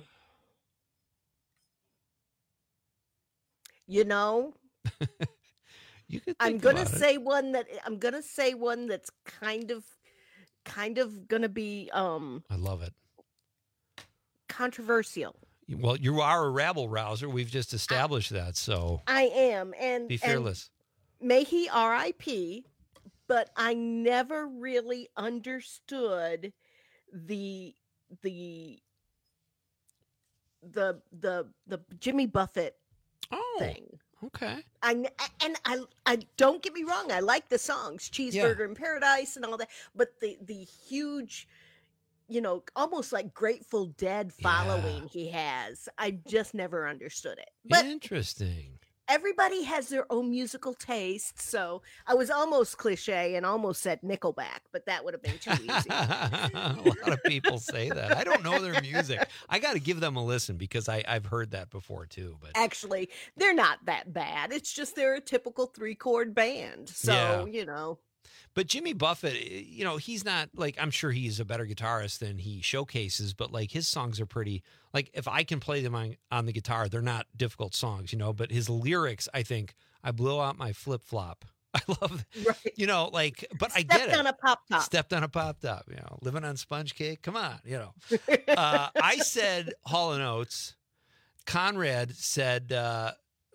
You know, You could. I'm think gonna about it. say one that I'm gonna say one that's kind of, kind of gonna be um I love it. controversial. Well, you are a rabble rouser. We've just established that. So I am, and be and fearless. may he R I P, but I never really understood the the the the the Jimmy Buffett oh, thing. Okay. I n- and I I don't get me wrong, I like the songs Cheeseburger in Paradise and all that, but the the huge, you know, almost like Grateful Dead following he has, I just never understood it. But Interesting. everybody has their own musical taste, so I was almost cliche and almost said Nickelback, but that would have been too easy. A lot of people say that. I don't know their music. I got to give them a listen because I, I've heard that before too. But Actually, they're not that bad. It's just they're a typical three chord band. So, Yeah. you know. but Jimmy Buffett, eh, you know, he's not like, I'm sure he's a better guitarist than he showcases, but like his songs are pretty, like if I can play them on, on the guitar, they're not difficult songs, you know, but his lyrics, I think, I blew out my flip flop. I love, you know, like, but I get Stepped it. on a pop top. Stepped on a pop top, you know, living on sponge cake. Come on, you know. Uh, I said Hall and Oates. Conrad said, uh,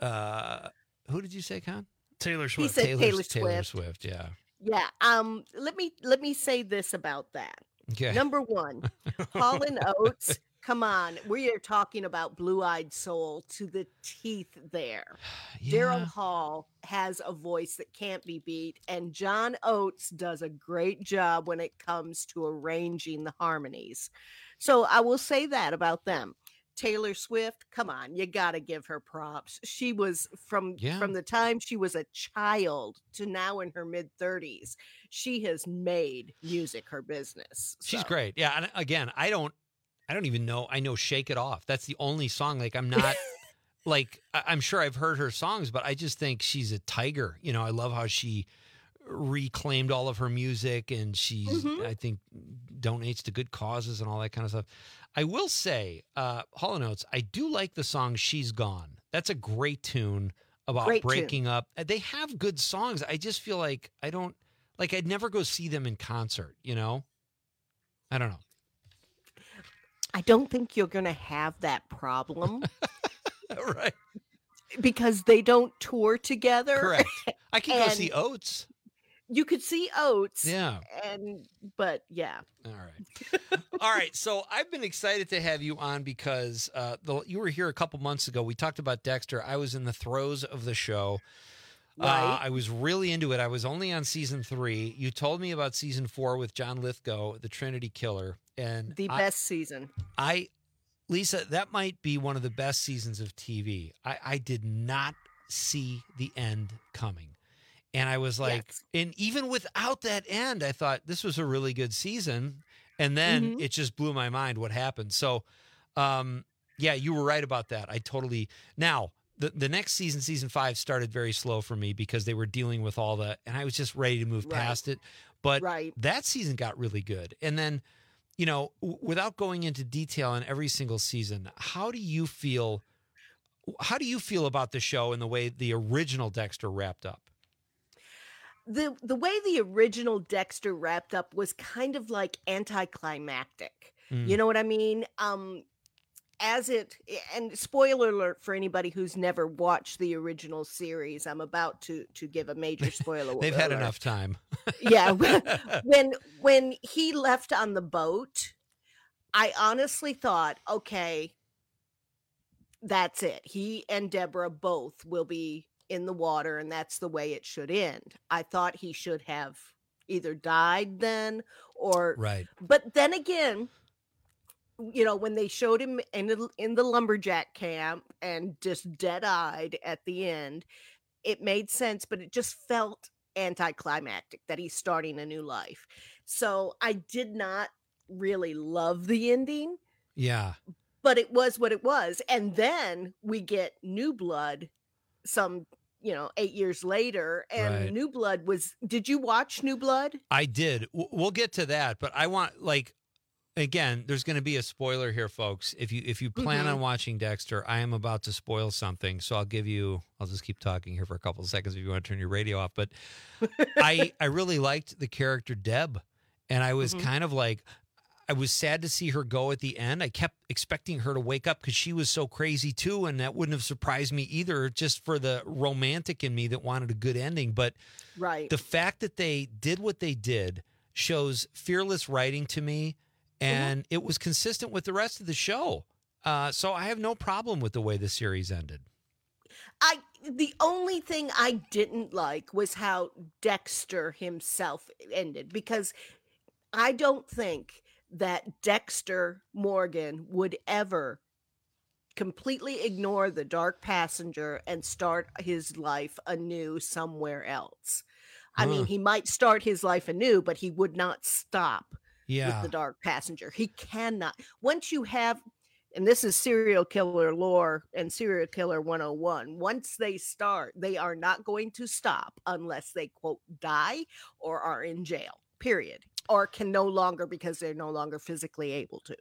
uh, who did you say, Con? Taylor He said Taylor Taylor Swift. Swift, yeah. Yeah. Um. Let me let me say this about that. Okay. Number one, Hall and Oates. Come on, we are talking about blue-eyed soul to the teeth. There, Daryl Hall has a voice that can't be beat, and John Oates does a great job when it comes to arranging the harmonies. So I will say that about them. Taylor Swift, come on, you got to give her props. She was from Yeah. from the time she was a child to now in her mid thirties. She has made music her business. She's So- great. Yeah. And again, I don't, I don't even know. I know Shake It Off. That's the only song. Like I'm not like, I- I'm sure I've heard her songs, but I just think she's a tiger. You know, I love how she reclaimed all of her music and she's, Mhm. I think, donates to good causes and all that kind of stuff. I will say, uh, Hall and Oates, I do like the song She's Gone. That's a great tune about Great tune. breaking up. They have good songs. I just feel like I don't, like I'd never go see them in concert, you know? I don't know. I don't think you're going to have that problem. Right. Because they don't tour together. Correct. I can go And see Oates. You could see Oates. Yeah. And, but yeah. All right. All right. So I've been excited to have you on because uh, the, you were here a couple months ago. We talked about Dexter. I was in the throes of the show. Uh, Right. I was really into it. I was only on season three. You told me about season four with John Lithgow, the Trinity Killer. And The I- best season. I, Lisa, that might be one of the best seasons of T V. I, I did not see the end coming. And I was like, Yes. and even without that end, I thought this was a really good season. And then Mhm. it just blew my mind what happened. So, um, yeah, you were right about that. I totally. Now, the, the next season, season five, started very slow for me because they were dealing with all that. And I was just ready to move Right. past it. But Right. that season got really good. And then, you know, w- without going into detail on every single season, how do you feel? How do you feel about the show and the way the original Dexter wrapped up? the the way the original Dexter wrapped up was kind of like anticlimactic. Mm. You know what I mean? Um as it and spoiler alert for anybody who's never watched the original series, I'm about to to give a major spoiler. They've had alert. enough time. Yeah, when when he left on the boat, I honestly thought, okay, that's it. He and Deborah both will be in the water, and that's the way it should end. I thought he should have either died then or Right. But then again, you know, when they showed him in the, in the lumberjack camp and just dead-eyed at the end, it made sense, but it just felt anticlimactic that he's starting a new life. So I did not really love the ending, Yeah. but it was what it was. And then we get New Blood some, you know, eight years later. And Right. New Blood was, did you watch New Blood? I did. W- We'll get to that, but I want like again, there's going to be a spoiler here, folks. If you if you plan Mhm. on watching Dexter, I am about to spoil something, so I'll give you. I'll just keep talking here for a couple of seconds if you want to turn your radio off. But I I really liked the character Deb, and I was Mhm. kind of like. I was sad to see her go at the end. I kept expecting her to wake up because she was so crazy too, and that wouldn't have surprised me either, just for the romantic in me that wanted a good ending. But Right. the fact that they did what they did shows fearless writing to me, and it was consistent with the rest of the show. Uh, so I have no problem with the way the series ended. I the only thing I didn't like was how Dexter himself ended, because I don't think that Dexter Morgan would ever completely ignore the dark passenger and start his life anew somewhere else. I mean, Huh. he might start his life anew, but he would not stop Yeah. with the dark passenger. He cannot. Once you have, and this is serial killer lore and serial killer one oh one, once they start, they are not going to stop unless they, quote, die or are in jail, period, or can no longer because they're no longer physically able to.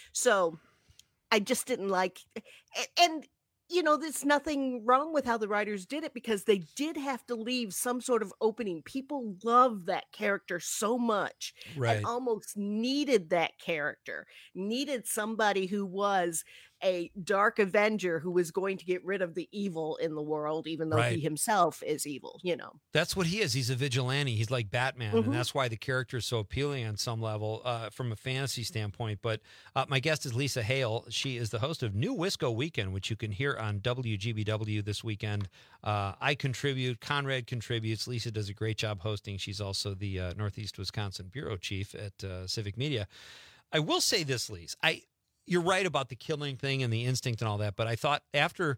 So I just didn't like, a- and you know, there's nothing wrong with how the writers did it, because they did have to leave some sort of opening. People love that character so much Right. and almost needed that character, needed somebody who was a dark avenger who was going to get rid of the evil in the world, even though Right. he himself is evil, you know. That's what he is. He's a vigilante. He's like Batman, Mhm. and that's why the character is so appealing on some level uh, from a fantasy standpoint. But uh, my guest is Lisa Hale. She is the host of New Wisco Weekend, which you can hear on W G B W this weekend. Uh, I contribute. Conrad contributes. Lisa does a great job hosting. She's also the uh, Northeast Wisconsin bureau chief at uh, Civic Media. I will say this, Lisa. I you're right about the killing thing and the instinct and all that, but I thought after,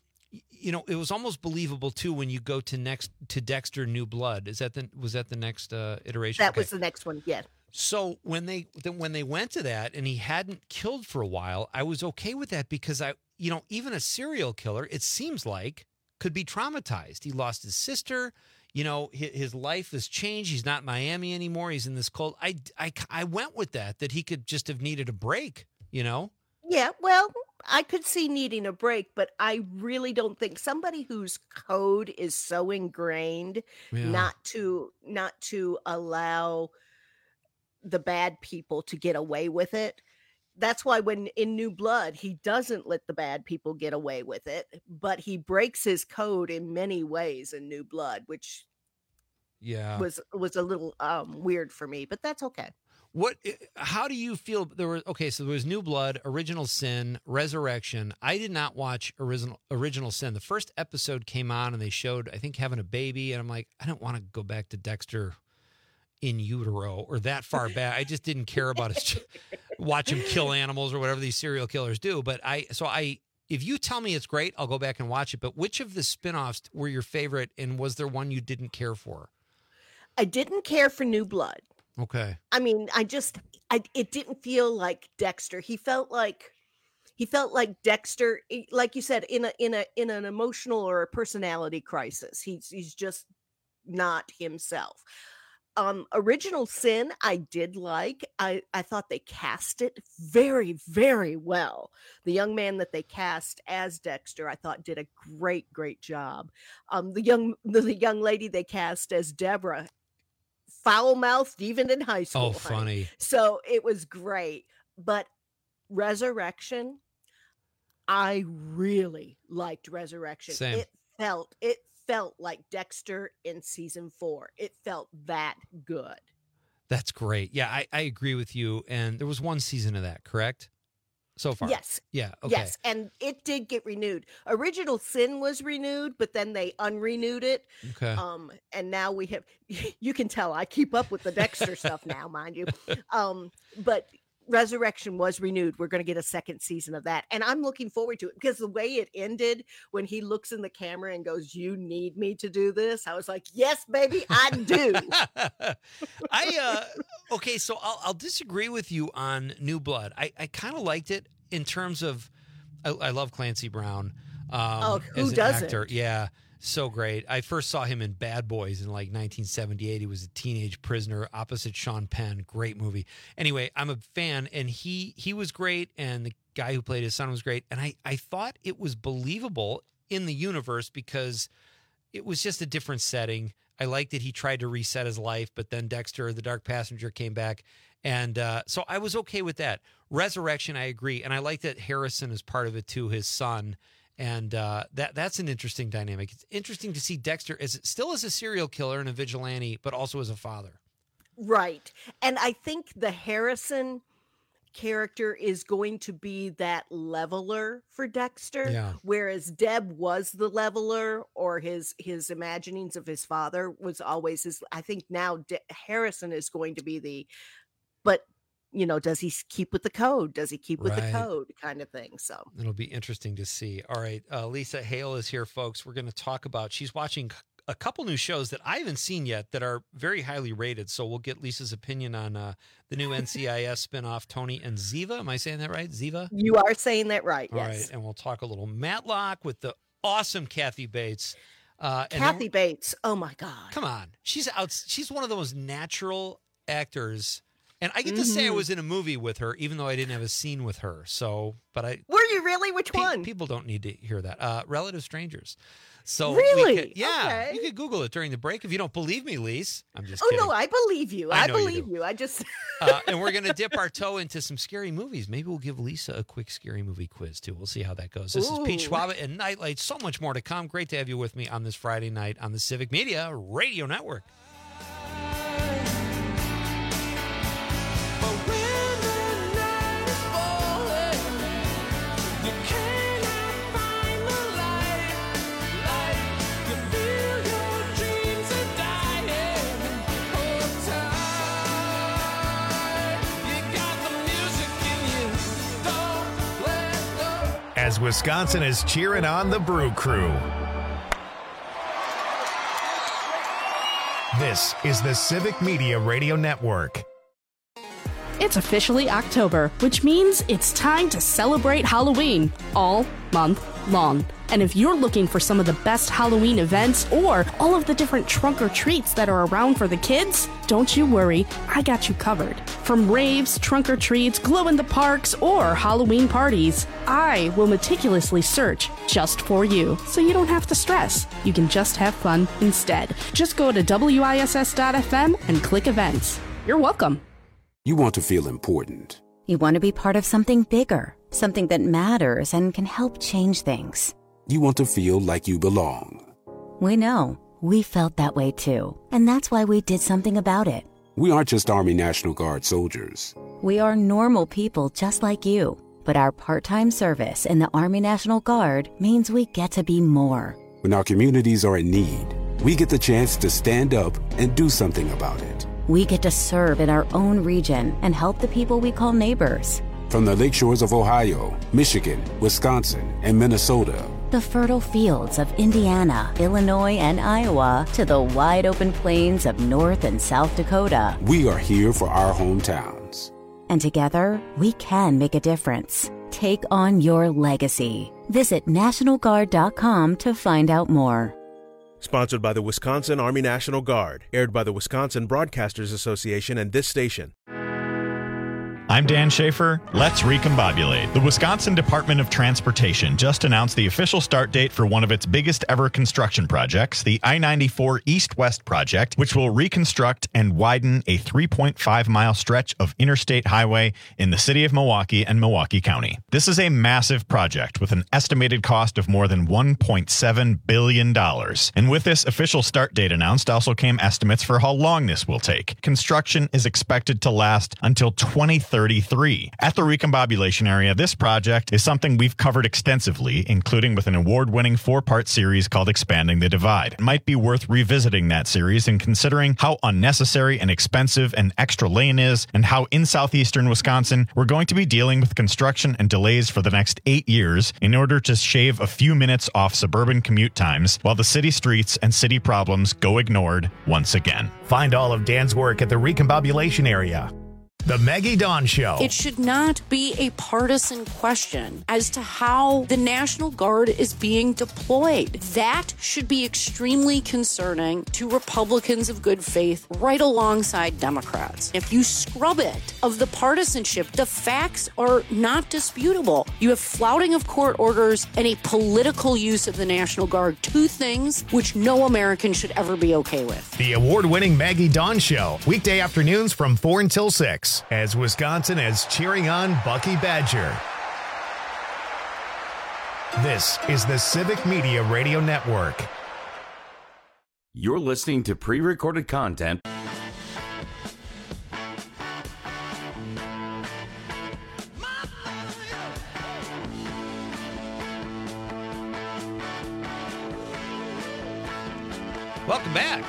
you know, it was almost believable too when you go to next to Dexter New Blood. Is that the was that the next uh, iteration? That Okay. was the next one, yeah. So when they then when they went to that and he hadn't killed for a while, I was okay with that because I, you know, even a serial killer, it seems like, could be traumatized. He lost his sister. You know, his, his life has changed. He's not in Miami anymore. He's in this cold. I, I, I went with that, that he could just have needed a break, you know? Yeah, well, I could see needing a break, but I really don't think somebody whose code is so ingrained Yeah. not to not to allow the bad people to get away with it. that's why when in New Blood, he doesn't let the bad people get away with it, but he breaks his code in many ways in New Blood, which yeah was was a little um, weird for me, but that's okay. What? How do you feel? There was okay. So there was New Blood, Original Sin, Resurrection. I did not watch original Original Sin. The first episode came on, and they showed I think having a baby, and I'm like, I don't want to go back to Dexter in utero or that far back. I just didn't care about his watch him kill animals or whatever these serial killers do. But I so I if you tell me it's great, I'll go back and watch it. But which of the spinoffs were your favorite, and was there one you didn't care for? I didn't care for New Blood. Okay. I mean, I just, I, it didn't feel like Dexter. He felt like, he felt like Dexter, like you said, in a, in a, in an emotional or a personality crisis. He's, he's just not himself. Um, Original Sin, I did like. I, I thought they cast it very, very well. The young man that they cast as Dexter, I thought did a great, great job. Um, the young, the, the young lady they cast as Deborah, foul-mouthed even in high school. Oh, funny. So it was great. But Resurrection, I really liked Resurrection. Same. It felt it felt like Dexter in season four. It felt that good. That's great. Yeah, I, I agree with you. And there was one season of that, correct? So far. Yes. Yeah. Okay. Yes. And it did get renewed. Original Sin was renewed, but then they unrenewed it. Okay. Um, and now we have, you can tell I keep up with the Dexter stuff now, mind you. Um, but Resurrection was renewed. We're going to get a second season of that. And I'm looking forward to it because the way it ended when he looks in the camera and goes, "You need me to do this." I was like, yes, baby, I do. I, uh, okay. So I'll, I'll disagree with you on New Blood. I, I kind of liked it in terms of, I, I love Clancy Brown. Um, Oh, who as an doesn't? actor. Yeah. So great. I first saw him in Bad Boys in like nineteen seventy-eight. He was a teenage prisoner opposite Sean Penn. Great movie. Anyway, I'm a fan, and he he was great, and the guy who played his son was great. And I, I thought it was believable in the universe because it was just a different setting. I liked that he tried to reset his life, but then Dexter, the Dark Passenger, came back. And uh, so I was okay with that. Resurrection, I agree. And I like that Harrison is part of it too, his son. And uh, that that's an interesting dynamic. It's interesting to see Dexter as still as a serial killer and a vigilante, but also as a father. Right. And I think the Harrison character is going to be that leveler for Dexter, Yeah. whereas Deb was the leveler, or his his imaginings of his father was always his. I think now De- Harrison is going to be the, but you know, does he keep with the code? Does he keep with Right. the code kind of thing? So It'll be interesting to see. All right. Uh, Lisa Hale is here, folks. We're going to talk about, she's watching a couple new shows that I haven't seen yet that are very highly rated. So we'll get Lisa's opinion on uh, the new N C I S spinoff, Tony and Ziva. Am I saying that right? Ziva? you are saying that right. All Yes. right. And we'll talk a little Matlock with the awesome Kathy Bates. Uh, and then Kathy Bates. Oh my God. Come on. She's out. She's one of those natural actors. And I get to say I Mhm. was in a movie with her, even though I didn't have a scene with her. So, but I, Were you really? Which one? people don't need to hear that. Uh, Relative Strangers. So we Really? could- yeah, Okay. you could Google it during the break if you don't believe me, Lise. I'm just Oh kidding. no, I believe you. I I, know you believe do. you. I just uh, and we're going to dip our toe into some scary movies. Maybe we'll give Lisa a quick scary movie quiz, too. We'll see how that goes. This is Pete Ooh. Schwab and Nightlight. So much more to come. Great to have you with me on this Friday night on the Civic Media Radio Network. As Wisconsin is cheering on the Brew Crew. This is the Civic Media Radio Network. It's officially October, which means it's time to celebrate Halloween all month long. And if you're looking for some of the best Halloween events or all of the different trunk or treats that are around for the kids, don't you worry, I got you covered. From raves, trunk or treats, glow in the parks, or Halloween parties, I will meticulously search just for you, so you don't have to stress. You can just have fun instead. Just go to W I S S dot F M and click events. You're welcome. You want to feel important. You want to be part of something bigger, something that matters and can help change things. You want to feel like you belong. We know. We felt that way too. And that's why we did something about it. We aren't just Army National Guard soldiers. We are normal people just like you. But our part-time service in the Army National Guard means we get to be more. When our communities are in need, we get the chance to stand up and do something about it. We get to serve in our own region and help the people we call neighbors. From the lakeshores of Ohio, Michigan, Wisconsin, and Minnesota, the fertile fields of Indiana, Illinois, and Iowa, to the wide open plains of North and South Dakota. We are here for our hometowns. And together, we can make a difference. Take on your legacy. Visit National Guard dot com to find out more. Sponsored by the Wisconsin Army National Guard. Aired by the Wisconsin Broadcasters Association and this station. I'm Dan Schaefer. Let's recombobulate. The Wisconsin Department of Transportation just announced the official start date for one of its biggest ever construction projects, the I ninety-four East-West project, which will reconstruct and widen a three point five mile stretch of interstate highway in the city of Milwaukee and Milwaukee County. This is a massive project with an estimated cost of more than one point seven billion dollars. And with this official start date announced also came estimates for how long this will take. Construction is expected to last until twenty thirty. thirty-three. At the Recombobulation area, this project is something we've covered extensively, including with an award-winning four-part series called Expanding the Divide. It might be worth revisiting that series and considering how unnecessary and expensive an extra lane is, and how in southeastern Wisconsin, we're going to be dealing with construction and delays for the next eight years in order to shave a few minutes off suburban commute times, while the city streets and city problems go ignored once again. Find all of Dan's work at the Recombobulation area. The Maggie Dawn Show. It should not be a partisan question as to how the National Guard is being deployed. That should be extremely concerning to Republicans of good faith right alongside Democrats. If you scrub it of the partisanship, the facts are not disputable. You have flouting of court orders and a political use of the National Guard, two things which no American should ever be okay with. The award-winning Maggie Dawn Show, weekday afternoons from four until six. As Wisconsin is cheering on Bucky Badger. This is the Civic Media Radio Network. You're listening to pre-recorded content. Welcome back.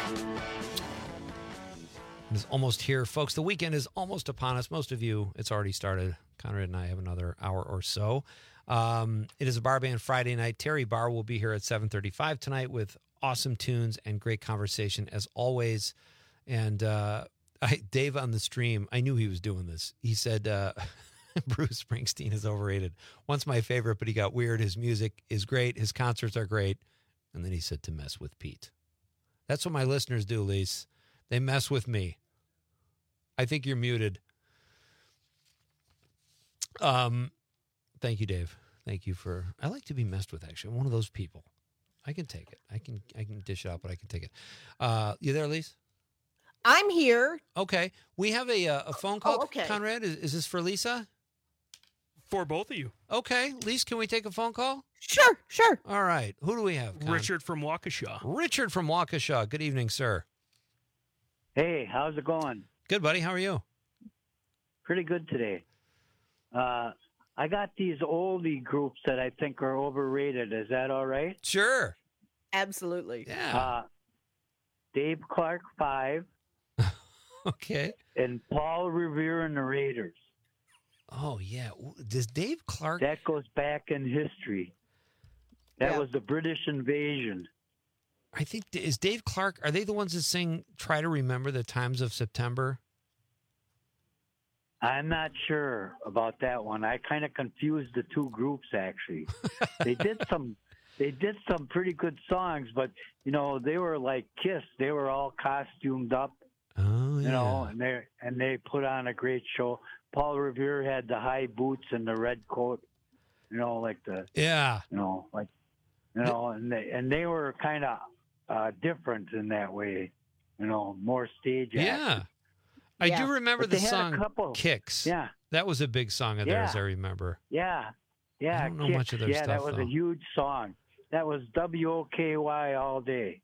It's almost here, folks. The weekend is almost upon us. Most of you, it's already started. Conrad and I have another hour or so. Um, it is a Bar Band Friday night. Terry Barr will be here at seven thirty-five tonight with awesome tunes and great conversation as always. And uh, I, Dave on the stream, I knew he was doing this. He said uh, Bruce Springsteen is overrated. Once my favorite, but he got weird. His music is great. His concerts are great. And then he said to mess with Pete. That's what my listeners do, Lise. They mess with me. I think you're muted. Um, thank you, Dave. Thank you for. I like to be messed with. Actually, I'm one of those people. I can take it. I can. I can dish it out, but I can take it. Uh, you there, Lise? I'm here. Okay, we have a uh, a phone call. Oh, okay. Conrad, is, is this for Lisa? For both of you. Okay, Lise, can we take a phone call? Sure, sure. All right. Who do we have? Con? Richard from Waukesha. Richard from Waukesha. Good evening, sir. Hey, how's it going? Good, buddy. How are you? Pretty good today. Uh, I got these oldie groups that I think are overrated. Is that all right? Sure. Absolutely. Yeah. Uh, Dave Clark Five. Okay. And Paul Revere and the Raiders. Oh, yeah. Does Dave Clark... That goes back in history. That Yeah. was the British invasion. I think, is Dave Clark, are they the ones that sing Try to Remember the Times of September? I'm not sure about that one. I kind of confused the two groups, actually. They did some they did some pretty good songs, but, you know, they were like Kiss. They were all costumed up, oh, you yeah. know, and they and they put on a great show. Paul Revere had the high boots and the red coat, you know, like the, Yeah. you know, like, you know, and they, and they were kind of uh, different in that way, you know, more stage acting. Yeah. I Yeah. do remember But the they had a song couple- Kicks. Yeah. That was a big song of theirs, Yeah. I remember. Yeah, yeah. I don't know Kick. much of their yeah, stuff, that was though. a huge song. That was W O K Y all day.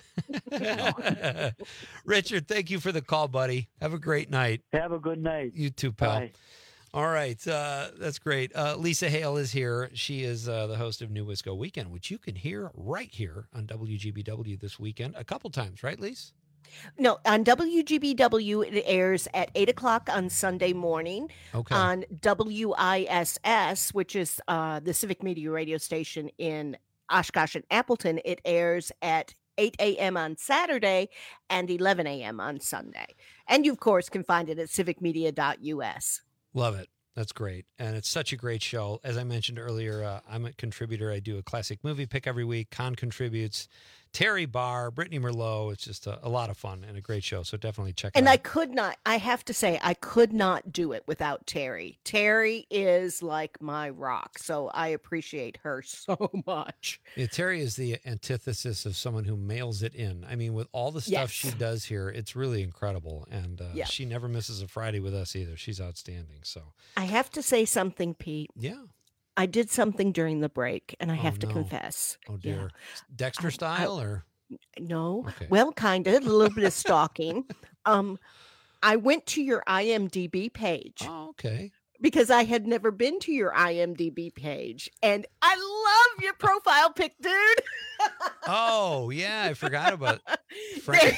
Richard, thank you for the call, buddy. Have a great night. Have a good night. You too, pal. Bye. All right. Uh, that's great. Uh, Lisa Hale is here. She is uh, the host of New Wisco Weekend, which you can hear right here on W G B W this weekend a couple times, right, Lisa? No, on W G B W, it airs at eight o'clock on Sunday morning. Okay. On W I S S, which is uh, the Civic Media radio station in Oshkosh and Appleton, it airs at eight a.m. on Saturday and eleven a.m. on Sunday. And you, of course, can find it at civic media dot U S. Love it. That's great. And it's such a great show. As I mentioned earlier, uh, I'm a contributor. I do a classic movie pick every week. Con contributes. Terry Barr, Brittany Merlot. It's just a, a lot of fun and a great show. So definitely check it And out. I could not, I have to say, I could not do it without Terry. Terry is like my rock. So I appreciate her so much. Yeah, Terry is the antithesis of someone who mails it in. I mean, with all the stuff Yes. she does here, it's really incredible. And uh, Yeah. she never misses a Friday with us either. She's outstanding. So, I have to say something, Pete. yeah. I did something during the break, and I Oh, have to no. confess. Oh, Yeah. dear. Dexter style or? No. Okay. Well, kind of. A little bit of stalking. Um, I went to your I M D B page. Oh, okay. Because I had never been to your I M D B page, and I love your profile pic, dude. Oh, yeah. I forgot about Frank.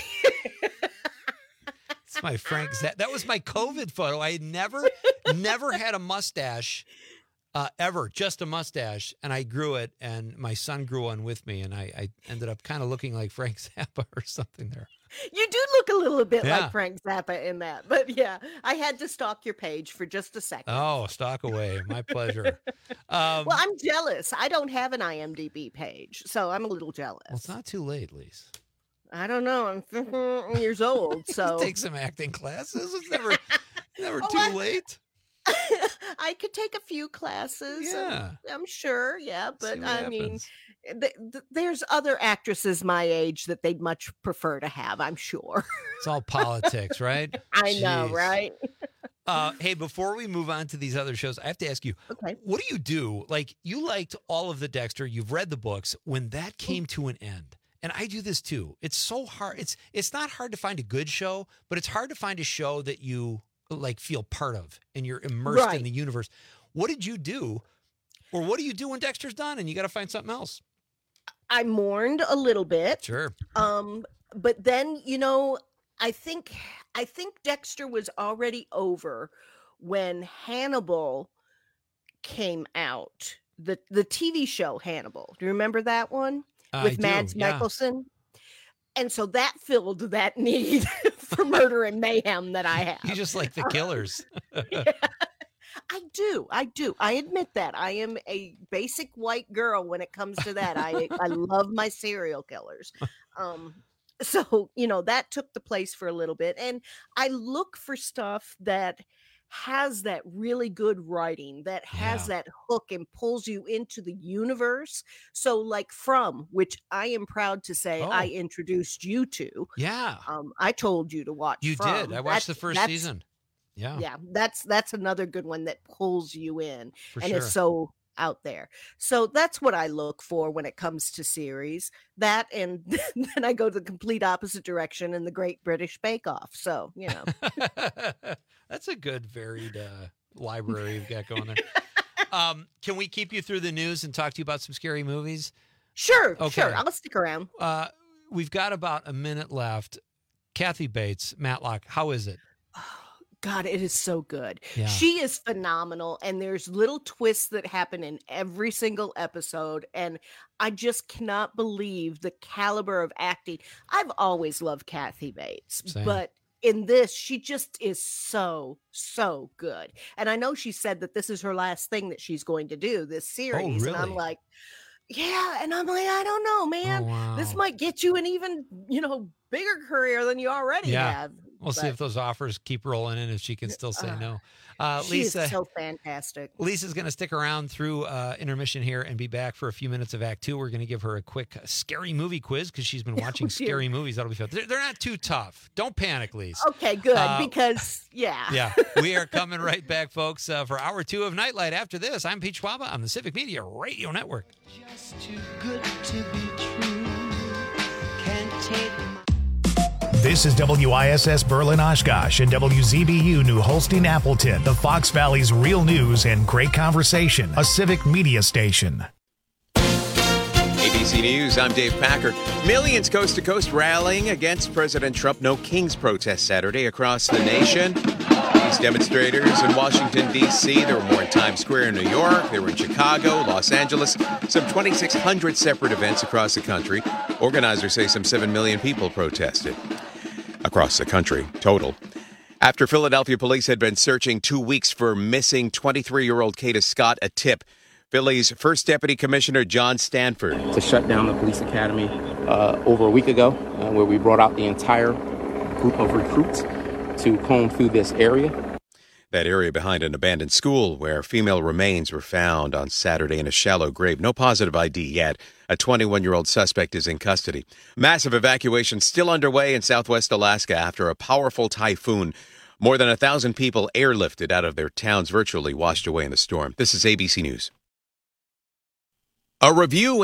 It's my Frank Zappa. That was my COVID photo. I had never, never had a mustache uh, ever, just a mustache. And I grew it, and my son grew one with me. And I, I ended up kind of looking like Frank Zappa or something there. You do look a little bit Yeah. like Frank Zappa in that. But yeah, I had to stalk your page for just a second. Oh, stock away. My pleasure. Um, Well, I'm jealous. I don't have an I M D B page, so I'm a little jealous. well, it's not too late, Lise. I don't know. I'm fifty years old, so Take some acting classes. It's never, never Oh, too I- late. I could take a few classes. Yeah. I'm, I'm sure. Yeah, but what I mean, happens. th- th- there's other actresses my age that they'd much prefer to have. I'm sure. It's all politics, right? I know, Jeez. right? Uh, hey, before we move on to these other shows, I have to ask you, Okay. what do you do? Like, you liked all of the Dexter, you've read the books. When that came to an end, and I do this too, it's so hard. It's it's not hard to find a good show, but it's hard to find a show that you like feel part of and you're immersed Right. in the universe. What did you do, or what do you do when Dexter's done and you got to find something else? I mourned a little bit. Sure. Um, but then, you know, I think I think Dexter was already over when Hannibal came out. The the T V show Hannibal. Do you remember that one? I With do, Mads yeah. Mikkelsen? And so that filled that need for murder and mayhem that I have. You just like the killers. I do. I do. I admit that. I am a basic white girl when it comes to that. I I love my serial killers. Um so, you know, that took the place for a little bit, and I look for stuff that has that really good writing, that has Yeah. that hook and pulls you into the universe. So like From, which I am proud to say I Oh. introduced you to. Yeah. Um I told you to watch You From. did. I watched the That's- first that's- season. Yeah. yeah, that's that's another good one that pulls you in For and sure. is so out there. So that's what I look for when it comes to series. That, and then I go the complete opposite direction in the Great British Bake Off. So, you know. That's a good varied uh, library you've got going there. Um, can we keep you through the news and talk to you about some scary movies? Sure, Okay. sure. I'll stick around. Uh, we've got about a minute left. Kathy Bates, Matlock, how is it? God, it is so good. Yeah. She is phenomenal, and there's little twists that happen in every single episode, and I just cannot believe the caliber of acting. I've always loved Kathy Bates, Same. but in this, she just is so, so good. And I know she said that this is her last thing that she's going to do, this series, and I'm really? like, yeah, and I'm like, I don't know, man. Oh, This wow. might get you an even, you know, bigger career than you already Yeah. have. We'll see but- if those offers keep rolling in, if she can still say Uh, no. Uh, She's Lisa, so fantastic. Lisa's going to stick around through uh, intermission here and be back for a few minutes of Act Two. We're going to give her a quick scary movie quiz because she's been watching scary movies. That'll be fun. They're, they're not too tough. Don't panic, Lisa. Okay, good, Uh, because, yeah. Yeah, we are coming right back, folks, uh, for hour two of Nightlight. After this, I'm Pete Schwaba on the Civic Media Radio Network. Just too good to be true. Can't take This is W I S S Berlin Oshkosh and W Z B U New Holstein Appleton, the Fox Valley's real news and great conversation, a civic media station. A B C News, I'm Dave Packer. Millions coast to coast rallying against President Trump No Kings protest Saturday across the nation. These demonstrators in Washington, D C, there were more in Times Square in New York, they were in Chicago, Los Angeles, some twenty-six hundred separate events across the country. Organizers say some seven million people protested across the country total. After Philadelphia police had been searching two weeks for missing twenty-three-year-old Kata Scott, a tip. Philly's first Deputy Commissioner John Stanford. To shut down the police academy uh, over a week ago, uh, where we brought out the entire group of recruits to comb through this area. That area behind an abandoned school where female remains were found on Saturday in a shallow grave. No positive I D yet. A twenty-one-year-old suspect is in custody. Massive evacuation still underway in southwest Alaska after a powerful typhoon. More than a thousand people airlifted out of their towns, virtually washed away in the storm. This is A B C News. A review